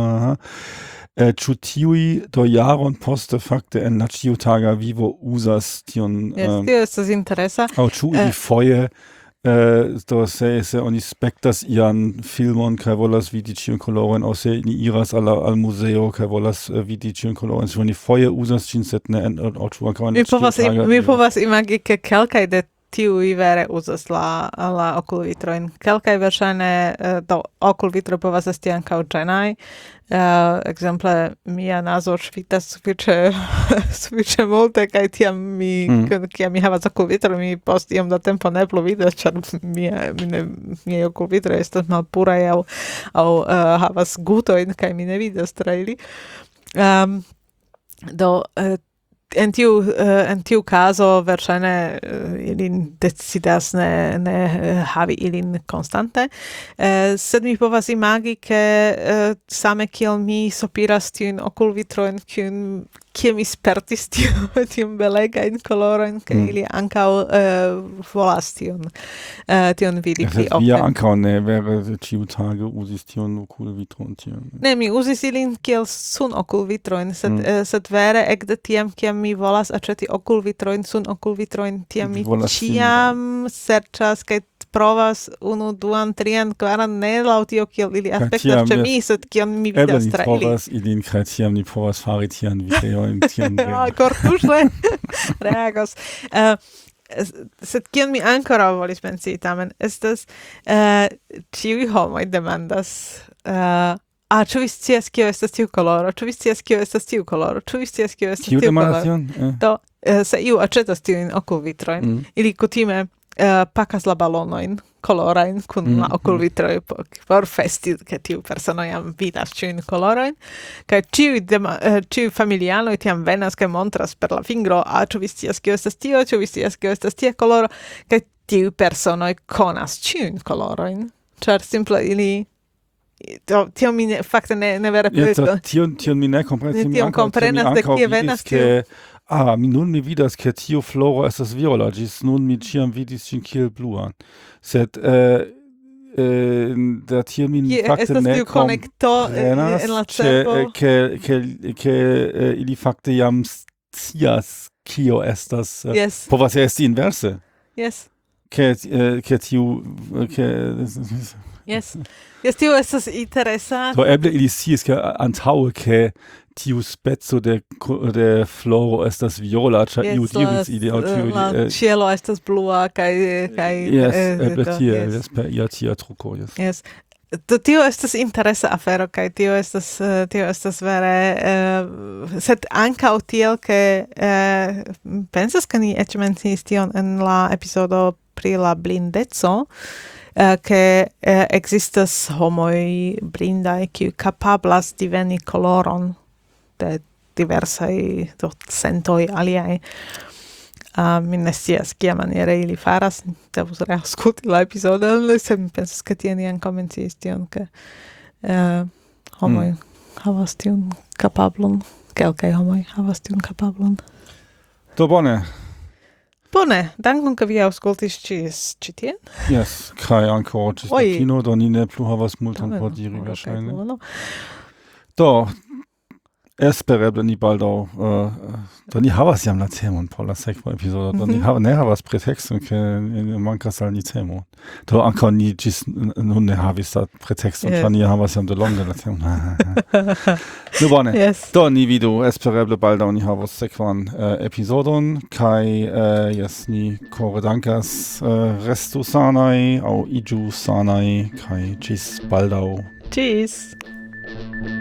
ĉu tiuj do jaron poste fakte en la ĉiutaga vivo uzas tion? Tio estas interesa. Aŭ ĉu ili foje do se oni spektas ian filmon kaj volas vidi ĉiujn kolorojn, aŭ se ni iras al muzeo kaj volas vidi ĉiujn kolorojn, ĉu oni foje uzas ĝin, sed ne en ĉu ankaŭ en ĉiutaga vivo? Mi povas imagi, ke kelkaj de tiuj vere uzas la okulvitrojn. Kelkaj verŝajne do okulvitroj povas esti ankaŭ ĝenaj. Ekzemple, mia nazo ŝvitas sufiĉe multe, kaj tiam kiam mi havas okulvitrojn, mi post iom da tempo ne plu vidas, ĉar miaj okulvitroj estas malpuraj aŭ havas gutojn, kaj mi ne vidas tra ili. Do en tiu caso verŝajne ilin decidas ne havi ilin konstante, sed mi povas imagi, ke same kiel mi sopiras tiujn okulvitrojn, kie mi spertis tiun belegajn kolorojn, ke ili ankaŭ volas tion vidi pli ofte. Vi ankaŭ ne vere ĉiutage uzis tiun okulvitron? Ne, mi uzis ilin kiel sun-okulvitrojn, sed vere ekde tiam, kiam mi volas aĉeti okulvitrojn, sun-okulvitrojn, tiam mi ĉiam serĉas kaj provas unu, duan, trian, kvaran, ne laŭ tio, kiel ili aspektas ĉe mi, sed kiam mi vidas tra ili. Eble ni provas ilin, kaj tiam ni povas fari tian videojn. Kortuŝe reagos. Sed kion mi ankoraŭ volis mencii tamen estas ĉiuj homoj demandas ĉu vi scias kio estas tiu koloro, ĉu vi scias kio estas tiu koloro, ĉu vi scias kio estas tiu koloro. Do se iu aĉetas tiujn okulvitrojn, ili kutime pakas la balonojn kolorajn kun la okulvitroj por festi, ke tiu persono jam vidas ĉiujn kolorojn, kaj ĉiuj familianoj tiam venas kaj montras per la fingro, ĉu vi scias kio estas tio, ĉu vi scias kio estas tia koloro, kaj tiuj personoj konas ĉiujn kolorojn, ĉar simple ili tion mi fakte ne vere tion mi ne komprenas. Tion komprenas de kie venas tiu. Nun mi vidas, ke tiu floro estas viola, ĝis nun mi ĉiam vidis ĝin kiel bluan. Sed da tiu min fakte ne komprenas, ke ili fakte jam scias kio estas. Povas esti inverse. Yes. Ke tiu Yes, tio estas interesa. Do eble ili scias, ke antaŭe ke tiu speco de floro estas viola, ĉar iu diris ili aŭ tiu la ĉielo estas blua kaj eble tie per ia tia truko. Yes. Do tio estas interesa afero, kaj tio estas vere sed ankaŭ tiel, ke pensas, ke ni eĉ menciis tion en la epizodo pri la blindeco, che existas homoi blindai kiu kapablas diveni coloron de diversai sentoi aliai. Mi ne scias kia maniere ili faras, devus reauskulti la episodon, se mi pensas che tie nian komenciis tion, ke homoi havas tiun kapablon, kelkaj homoi havas tiun kapablon. Do bone. Bone, dankon ke vi aŭskultis ĉi tien. Yes, kai ankoraŭ ĝis la Oj. fino, do ni ne plu havas multon por diri Oro kaj verŝajne. duono. Do, espereble ni baldaŭ, do ni havas jam la temon por la sekva epizodo, do ni ne havas pretekston, ke mankas al ni temo. Do ankaŭ ni ĝis nun ne havis la pretekston, Yes. ĉar ni havas jam delonge la temon. Do bone. Yes. Do ni vidu, espereble baldaŭ ni havos sekvan epizodon, kaj jes, ni kore dankas, restu sanaj aŭ iĝu sanaj, kaj ĝis baldaŭ. Tschüss.